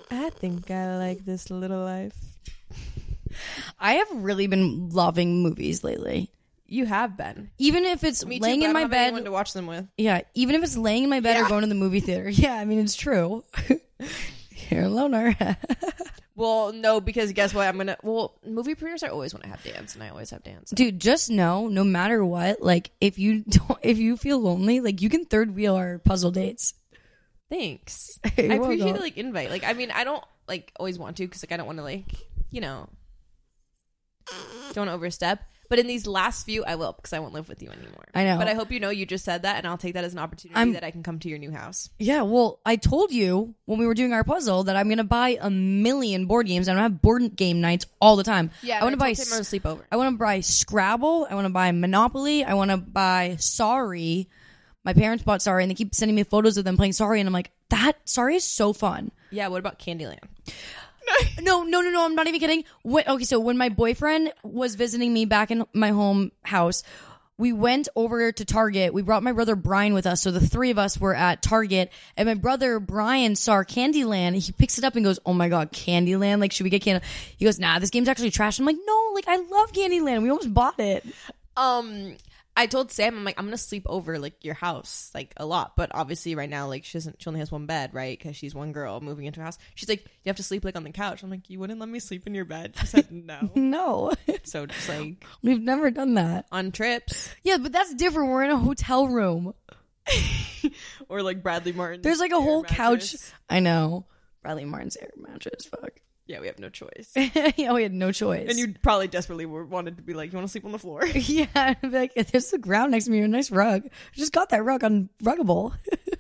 I think I like this little life. I have really been loving movies lately. You have been. Even if it's Me laying too, in but I my don't have bed. anyone to watch them with. Yeah, even if it's laying in my bed Yeah. or going to the movie theater. Yeah, I mean, it's true. You're a loner. Well, no, because guess what? I'm gonna. Well, movie premieres I always want to have dance, and I always have dance. Dude, just know, no matter what, like if you don't, if you feel lonely, like you can third wheel our puzzle dates. Thanks. You're I appreciate welcome. the like invite. Like, I mean, I don't like always want to because like I don't want to like you know don't want to overstep. But in these last few, I will because I won't live with you anymore. I know. But I hope you know you just said that, and I'll take that as an opportunity I'm- that I can come to your new house. Yeah, well, I told you when we were doing our puzzle that I'm gonna buy a million board games. I'm gonna have board game nights all the time. I want to buy. I'm gonna sleep over. I want to buy Scrabble. I want to buy Monopoly. I want to buy Sorry. My parents bought Sorry, and they keep sending me photos of them playing Sorry, and I'm like, that Sorry is so fun. Yeah. What about Candyland? No, no, no, no. I'm not even kidding. When, okay, so when my boyfriend was visiting me back in my home house, we went over to Target. We brought my brother Brian with us, so the three of us were at Target. And my brother Brian saw Candyland. And he picks it up and goes, "Oh my god, Candyland! Like, should we get Candy?" He goes, "Nah, this game's actually trash." I'm like, "No, like I love Candyland. We almost bought it." Um, I told Sam, I'm like, I'm gonna sleep over like your house like a lot, but obviously right now like she doesn't, she only has one bed, right? Because she's one girl moving into a house. She's like, you have to sleep like on the couch. I'm like, you wouldn't let me sleep in your bed. She said no. No, So just like we've never done that. on trips Yeah, but that's different. We're in a hotel room. or like Bradley Martin. There's like a whole couch. I know. Bradley Martin's air mattress. Fuck. Yeah, we have no choice. Yeah, we had no choice. And you probably desperately were, wanted to be like, you want to sleep on the floor? Yeah, I'd be like, there's the ground next to me, a nice rug. I just got that rug on Ruggable.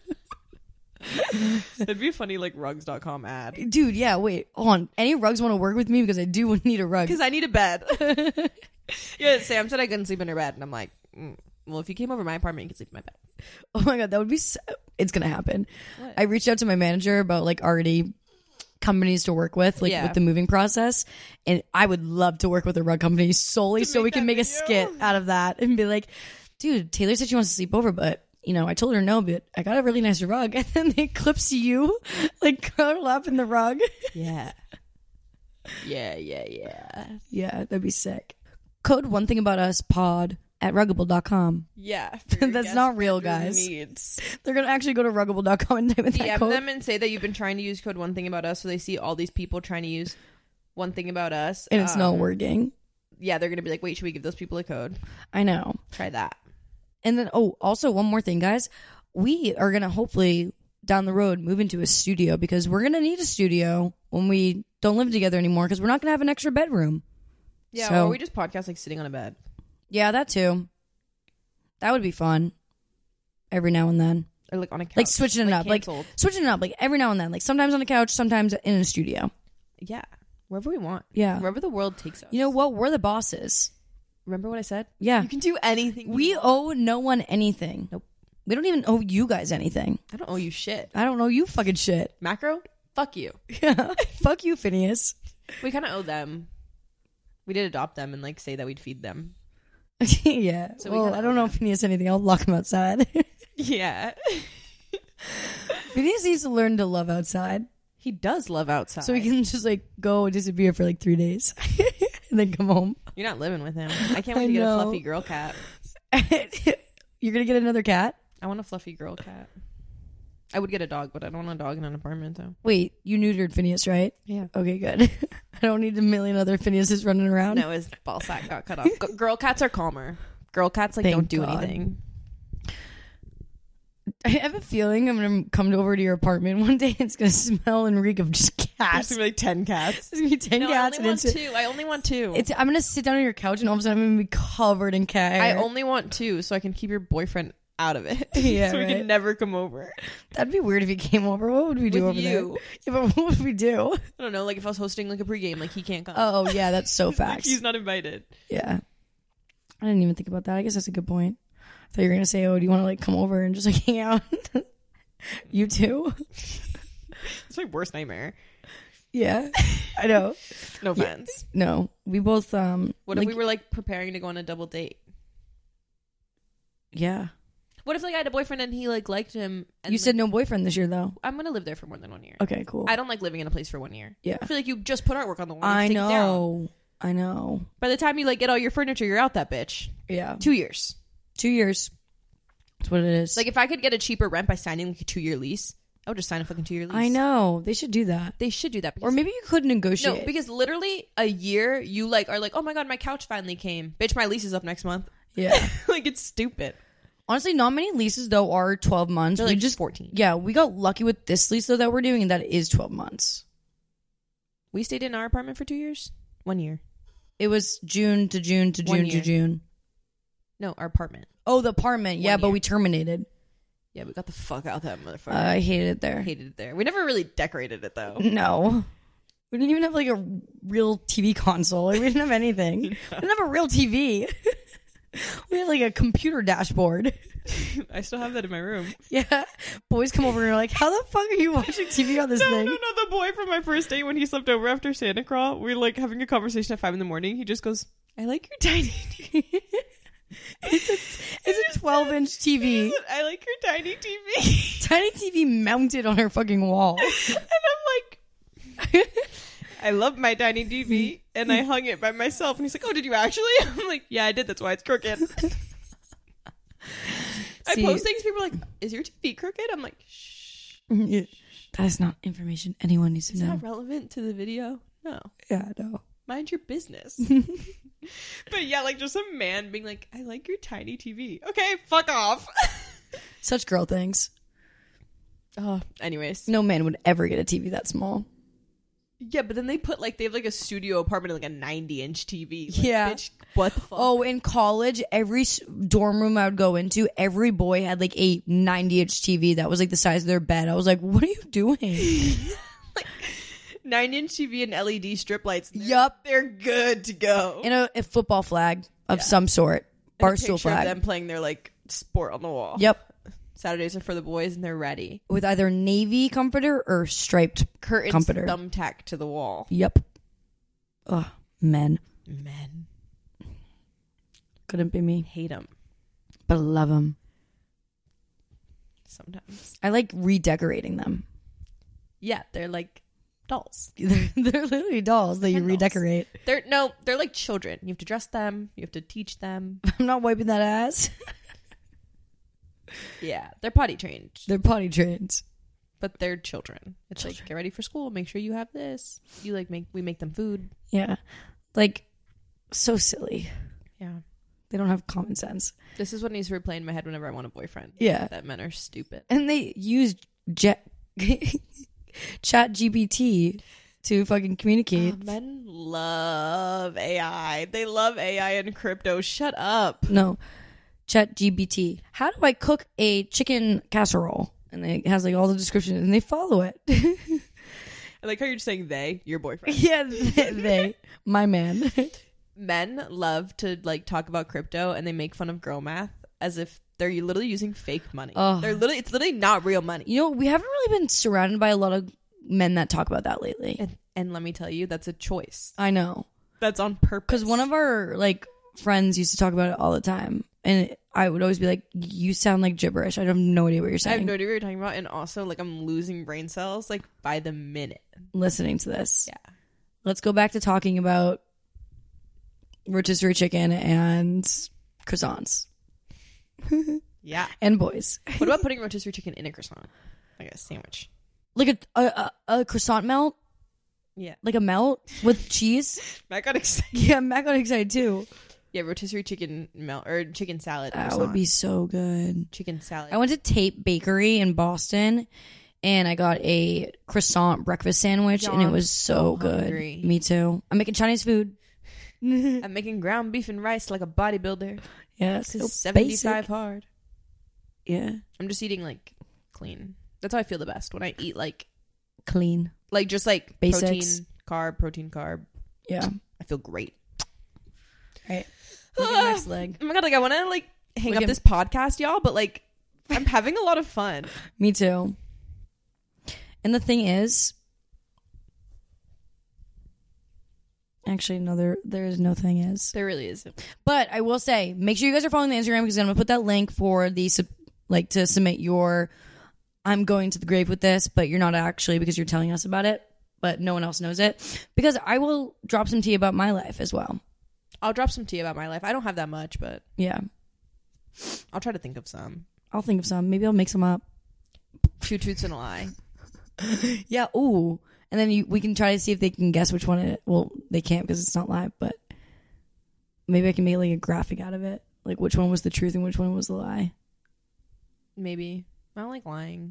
It'd be a funny like rugs dot com ad. Dude, yeah, wait, hold on. Any rugs want to work with me? Because I do need a rug. Because I need a bed. Yeah, Sam said I couldn't sleep in her bed, and I'm like, mm, well, if you came over my apartment, you could sleep in my bed. Oh my God, that would be so, it's going to happen. What? I reached out to my manager about like already companies to work with, like Yeah. with the moving process. And I would love to work with a rug company solely so make we can that make a video? skit out of that and be like, dude, Taylor said she wants to sleep over, but you know, I told her no, but I got a really nice rug. And then they clips you like curl up in the rug. Yeah. Yeah, yeah, yeah. Yeah, that'd be sick. Code one thing about us pod at ruggable dot com. Yeah. for your That's guest not real, bedroom guys. Needs. They're going to actually go to ruggable dot com and type in that D M code. them and say that you've been trying to use code one thing about us, so they see all these people trying to use one thing about us. And it's not Um, working. Yeah, they're gonna be like, wait, should we give those people a code? I know. Try that. And then, oh, also one more thing, guys. We are going to hopefully down the road move into a studio because we're going to need a studio when we don't live together anymore because we're not going to have an extra bedroom. Yeah, So- or we just podcast like sitting on a bed. Yeah, that too. That would be fun. Every now and then. Or like on a couch. Like switching it up. canceled. Like switching it up. Like every now and then. Like sometimes on the couch, sometimes in a studio. Yeah. Wherever we want. Yeah. Wherever the world takes us. You know what? We're the bosses. Remember what I said? Yeah. You can do anything. We you want. owe no one anything. Nope. We don't even owe you guys anything. I don't owe you shit. I don't owe you fucking shit. Macro? Fuck you. Yeah. Fuck you, Phineas. We kind of owe them. We did adopt them and like say that we'd feed them. Yeah. So we well, kinda I don't owe know if Phineas anything. I'll lock him outside. Yeah. Phineas needs to learn to love outside. He does love outside. So he can just like go and disappear for like three days and then come home. You're not living with him. I can't wait I to get know. a fluffy girl cat. You're going to get another cat? I want a fluffy girl cat. I would get a dog, but I don't want a dog in an apartment though. Wait, you neutered Phineas, right? Yeah. Okay, good. I don't need a million other Phineases running around. No, his ball sack got cut off. G- girl cats are calmer. Girl cats like Thank don't do God. anything. I have a feeling I'm going to come over to your apartment one day and it's going to smell and reek of just cats. There's gonna be like ten cats. There's going to be ten No, I cats. only And want it's, two. I only want two. it's, I'm going to sit down on your couch and all of a sudden I'm going to be covered in cat hair. I only want two, so I can keep your boyfriend out of it. Yeah, so he right. can never come over. That'd be weird if he came over. What would we do With over you. there? Yeah, but what would we do? I don't know. Like if I was hosting like a pregame, like he can't come. Oh, yeah, that's so Like, facts. he's not invited. Yeah. I didn't even think about that. I guess that's a good point. I thought you were going to say, oh, do you want to like come over and just like hang out? You too? It's my worst nightmare. Yeah. I know. No Yeah. offense. No, we both, um, What like, if we were like preparing to go on a double date? yeah. What if like I had a boyfriend and he like liked him? And, You like, said no boyfriend this year, though. I'm gonna live there for more than one year. Okay, cool. I don't like living in a place for one year. Yeah. I feel like you just put artwork on the wall. and I take it down. know. I know. By the time you like get all your furniture, you're out that bitch. Yeah. Two years. Two years. That's what it is. Like if I could get a cheaper rent by signing like a two year lease, I would just sign a fucking two year lease. I know. They should do that. They should do that. Because, Or maybe you could negotiate. no, because literally a year you like are like, oh my god, my couch finally came. Bitch, my lease is up next month. Yeah. Like it's stupid. Honestly, not many leases, though, are twelve months. They're we like just fourteen. Yeah, we got lucky with this lease, though, that we're doing, and that is twelve months. We stayed in our apartment for two years. One year. It was June to June to One June to year. June. No, our apartment. Oh, the apartment. Yeah, One but year. we terminated. Yeah, we got the fuck out that motherfucker. Uh, I hated it there. hated it there. We never really decorated it though. No. We didn't even have, like, a real T V console. Like, we didn't have anything. We didn't have a real T V. We had, like, a computer dashboard. I still have that in my room. Yeah. Boys come over and are like, how the fuck are you watching T V on this No, thing? no, no. The boy from my first date when he slept over after Santa Claus, we were like having a conversation at five in the morning. He just goes, "I like your tiny T V." It's a, it's a twelve inch T V. I like your tiny T V. Tiny T V mounted on her fucking wall. And I'm like, I love my tiny T V, and I hung it by myself. And he's like, "Oh, did you actually?" I'm like, "Yeah, I did. That's why it's crooked." I See- post things. People are like, "Is your T V crooked?" I'm like, "Shh." That is not information anyone needs to Is know. that relevant to the video? No. Yeah, no. Mind your business. But yeah, like just a man being like, "I like your tiny T V." Okay, fuck off. Such girl things. Oh, anyways. No man would ever get a T V that small. Yeah, but then they put like they have like a studio apartment, like a ninety inch T V. Like, Yeah. bitch, what the fuck? Oh, in college, every s- dorm room I would go into, every boy had like a ninety inch T V that was like the size of their bed. I was like, what are you doing? nine inch T V and L E D strip lights. They're- Yup. they're good to go. And a, a football flag of Yeah. some sort. And a Barstool picture of flag. them playing their like sport on the wall. Yep. Saturdays are for the boys, and they're ready. With either navy comforter or striped Curtains comforter. thumbtacked to the wall. Yep. Ugh, men. Men Couldn't be me. hate them But I love them. sometimes. I like redecorating them. Yeah, they're like dolls. They're, they're literally dolls that you Ken dolls. redecorate. They're no, they're like children. You have to dress them. You have to teach them. I'm not wiping that ass. Yeah, they're potty trained, They're potty trained. but they're children. It's like get ready for school. Make sure you have this. You like make we make them food. Yeah. Like, so silly. Yeah, They don't have common sense. this is what needs to replay in my head whenever I want a boyfriend. Yeah. That men are stupid. And they use jet chat G P T to fucking communicate. Oh, men love A I. They love A I and crypto. Shut up. No. Chat G P T. How do I cook a chicken casserole? And it has like all the descriptions and they follow it. I like how you're just saying they, your boyfriend. Yeah, they, they my man. Men love to like talk about crypto and they make fun of girl math as if they're literally using fake money. Ugh. They're literally it's literally not real money. You know, we haven't really been surrounded by a lot of men that talk about that lately. And, and let me tell you, that's a choice. I know. That's on purpose. Because one of our like friends used to talk about it all the time. And I would always be like, you sound like gibberish. I have no idea what you're I saying. have no idea what you're talking about, and also like I'm losing brain cells like by the minute. Listening to this. Yeah. Let's go back to talking about rotisserie chicken and croissants. Yeah. And boys. What about putting rotisserie chicken in a croissant? Like a sandwich. Like a, a, a, a croissant melt? Yeah. Like a melt with cheese? I got excited. Yeah, Matt got excited too. Yeah, rotisserie chicken melt or chicken salad. That croissant. would be so good. chicken salad. I went to Tape Bakery in Boston and I got a croissant breakfast sandwich Y'all, and it I'm was so, so good. hungry. Me too. I'm making Chinese food. I'm making ground beef and rice like a bodybuilder. Yeah, This so is seventy-five basic. hard. Yeah, I'm just eating like clean. That's how I feel the best when I eat like clean. like just like Basics. protein, carb, protein, carb. Yeah. I feel great. Right. Next leg. Oh my god, like I want to like hang We up can- this podcast, y'all, but like I'm having a lot of fun. Me too. And the thing is, actually, no, there there is no thing is. There really isn't. But I will say, make sure you guys are following the Instagram because I'm gonna put that link for the sub- like to submit your, I'm going to the grave with this, but you're not actually because you're telling us about it, but no one else knows it. Because I will drop some tea about my life as well. I'll drop some tea about my life. I don't have that much, but Yeah. I'll try to think of some. I'll think of some. Maybe I'll make some up. Two truths and a lie. Yeah. Ooh. And then you, we can try to see if they can guess which one it, well, they can't because it's not live, but maybe I can make like a graphic out of it. Like which one was the truth and which one was the lie. Maybe. I don't like lying.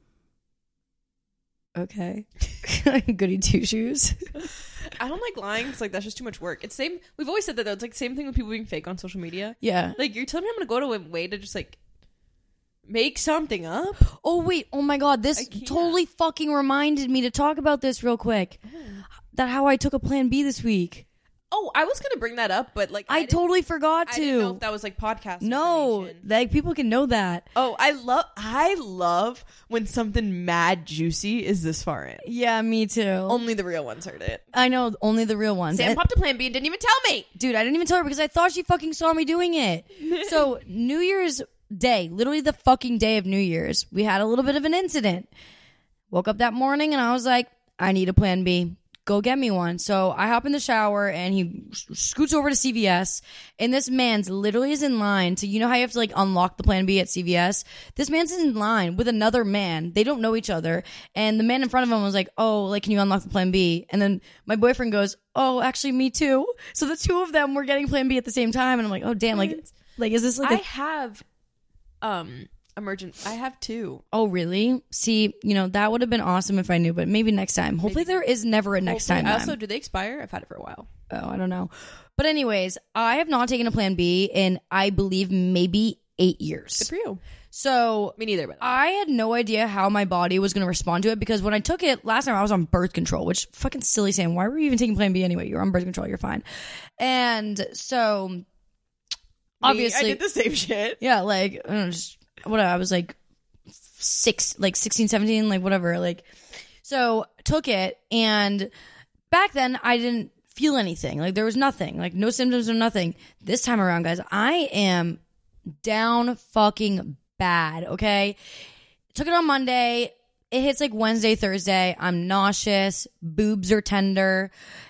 Okay. Goody two shoes. I don't like lying because like that's just too much work. It's same. We've always said that though. It's like same thing with people being fake on social media. Yeah. Like you're telling me I'm gonna go to a way to just like make something up. Oh wait. Oh my God. This totally fucking reminded me to talk about this real quick. Oh. That how I took a plan B this week. Oh, I was gonna bring that up, but like I, I totally forgot to. I didn't know if that was like podcast. No, like people can know that. Oh, I love, I love when something mad juicy is this far in. Yeah, me too. Only the real ones heard it. I know, only the real ones. Sam and, popped a plan B and didn't even tell me, dude. I didn't even tell her because I thought she fucking saw me doing it. So New Year's Day, literally the fucking day of New Year's, we had a little bit of an incident. Woke up that morning and I was like, I need a plan B. Go get me one. So I hop in the shower and he scoots over to C V S and this man's literally is in line. So you know how you have to like unlock the plan B at C V S? This man's in line with another man. They don't know each other. And the man in front of him was like, oh, like, can you unlock the plan B? And then my boyfriend goes, oh, actually me too. So the two of them were getting plan B at the same time. And I'm like, oh damn, like, like is this like I a- have, um, emergent. I have two. Oh, really? See, you know, that would have been awesome if I knew, but maybe next time. Hopefully maybe. There is never a next Hopefully. time. I also, do they expire? I've had it for a while. Oh, I don't know. But anyways, I have not taken a plan B in, I believe, maybe eight years. Good for you. So, me neither. By the way. I had no idea how my body was going to respond to it because when I took it last time, I was on birth control, which fucking silly saying, why were you even taking plan B anyway? You're on birth control. You're fine. And so, me, obviously. I did the same shit. Yeah, like, I don't know, just whatever. I was like, six like sixteen, seventeen, like whatever, like so took it and back then I didn't feel anything, like there was nothing, like no symptoms or nothing. This time around, guys, I am down fucking bad. Okay, took it on Monday, it hits like Wednesday, Thursday, I'm nauseous, boobs are tender,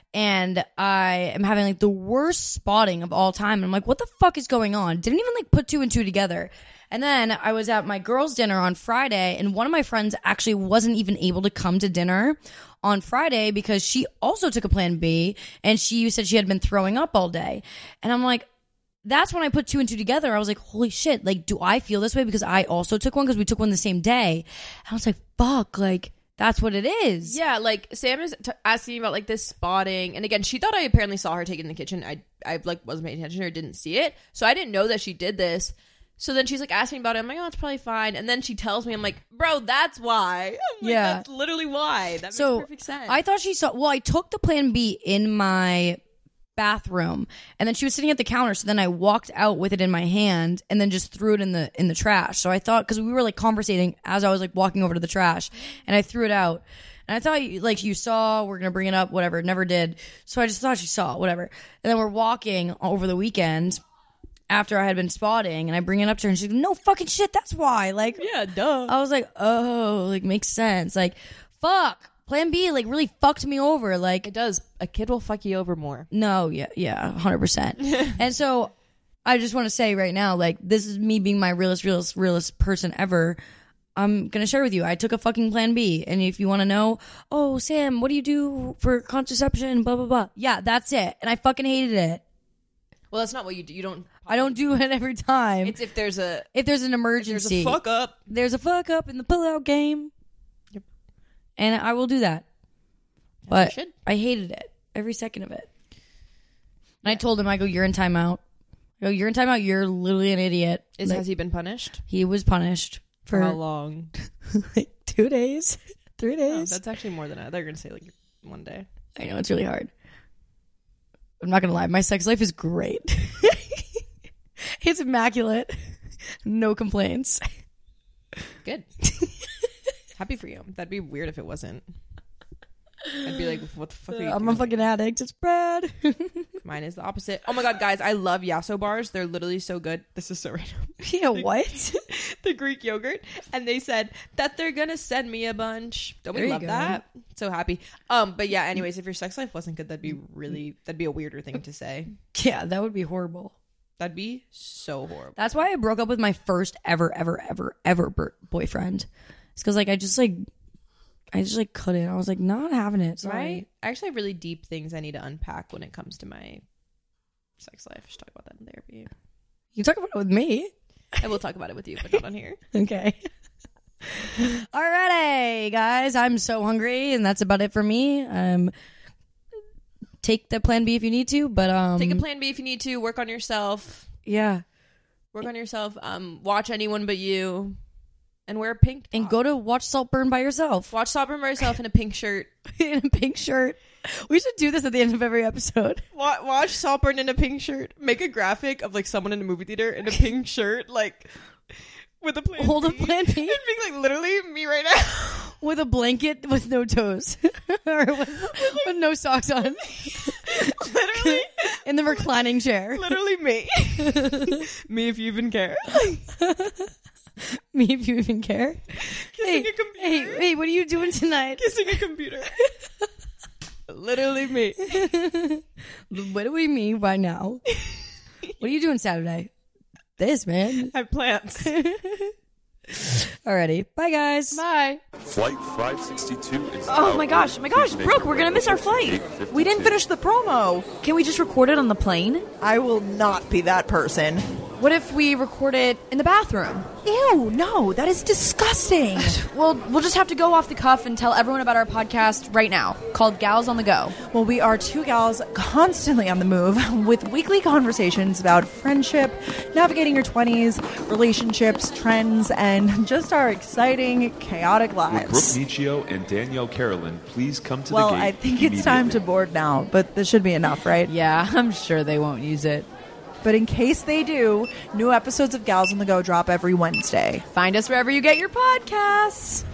and I am having like the worst spotting of all time. And I'm like, what the fuck is going on? Didn't even like put two and two together. And then I was at my girls' dinner on Friday, and one of my friends actually wasn't even able to come to dinner on Friday because she also took a plan B, and she said she had been throwing up all day. And I'm like, that's when I put two and two together. I was like, holy shit, like, do I feel this way because I also took one because we took one the same day? And I was like, fuck, like, that's what it is. Yeah, like Sam is t- asking about like this spotting, and again, she thought I apparently saw her take it in the kitchen. I I like wasn't paying attention or didn't see it, so I didn't know that she did this. So then she's like asking about it. I'm like, oh, it's probably fine. And then she tells me, I'm like, bro, that's why. I'm like, yeah, that's literally why. That so makes perfect sense. I thought she saw. Well, I took the plan B in my bathroom, and then she was sitting at the counter. So then I walked out with it in my hand, and then just threw it in the in the trash. So I thought, because we were like conversating as I was like walking over to the trash, and I threw it out. And I thought, like, you saw, we're going to bring it up, whatever. Never did. So I just thought she saw, whatever. And then we're walking over the weekend after I had been spotting, and I bring it up to her, and she's like, no fucking shit, that's why. Like, yeah, duh. I was like, oh, like, makes sense. Like, fuck. Plan B, like, really fucked me over. Like, it does. A kid will fuck you over more. No, yeah, yeah, one hundred percent. And so I just want to say right now, like, this is me being my realest, realest, realest person ever. I'm going to share with you. I took a fucking plan B. And if you want to know, oh, Sam, what do you do for contraception? Blah, blah, blah. Yeah, that's it. And I fucking hated it. Well, that's not what you do. You don't. I don't do it every time. It's if there's a. If there's an emergency. There's a fuck up. There's a fuck up in the pullout game. Yep. And I will do that. As but you should. I hated it. Every second of it. And yeah. I told him, I go, you're in timeout. I go, you're in timeout. You're literally an idiot. Is like, has he been punished? He was punished. For, for how long? Like two days, three days. Oh, that's actually more than I. They're gonna say like one day. I know, it's really hard. I'm not gonna lie, my sex life is great. It's immaculate. No complaints. Good. Happy for you. That'd be weird if it wasn't. I'd be like, what the fuck are you I'm doing? a fucking addict. It's Brad. Mine is the opposite. Oh my god, guys, I love Yasso bars. They're literally so good. This is so random. Yeah, what? the Greek yogurt, and they said that they're gonna send me a bunch. Don't There we you love go. that? So happy. Um, but yeah. Anyways, if your sex life wasn't good, that'd be really that'd be a weirder thing to say. Yeah, that would be horrible. That'd be so horrible. That's why I broke up with my first ever, ever, ever, ever ber- boyfriend. It's because like I just like, I just like couldn't. I was like not having it. Sorry. Right? I actually have really deep things I need to unpack when it comes to my sex life. I should talk about that in therapy. You can talk about it with me. I will talk about it with you, but not on here. Okay. Alrighty, guys. I'm so hungry, and that's about it for me. Um, take the plan B if you need to, but um, Take a plan B if you need to. Work on yourself. yeah, Work on yourself. Um, watch Anyone But You, and wear a pink top. and go to watch Saltburn by yourself watch Saltburn by yourself in a pink shirt. in a pink shirt. We should do this at the end of every episode. Wa- Watch Saltburn in a pink shirt. Make a graphic of like someone in a movie theater in a pink shirt, like with a plan. Hold a B. plan B. And being like literally me right now. With a blanket with no toes. Or with, with no socks on. Literally, In the reclining chair. literally me. Me if you even care. Me if you even care. Kissing Hey, a computer. hey, hey, what are you doing tonight? Kissing a computer. Literally me. What do we mean by now? What are you doing Saturday? This, man. I have plans. Alrighty. Bye, guys. Bye. Flight five sixty-two is Oh my gosh, my gosh, Brooke, we're gonna miss our flight. We didn't finish the promo. Can we just record it on the plane? I will not be that person. What if we record it in the bathroom? Ew, no, that is disgusting. Well, we'll just have to go off the cuff and tell everyone about our podcast right now, called Gals on the Go. Well, we are two gals constantly on the move with weekly conversations about friendship, navigating your twenties, relationships, trends, and just our exciting, chaotic Would lives. Brooke Nietzscheo and Danielle Carolyn please come to Well, the gate I think it's time to immediately? board now, but this should be enough, right? Yeah, I'm sure they won't use it. But in case they do, new episodes of Gals on the Go drop every Wednesday. Find us wherever you get your podcasts.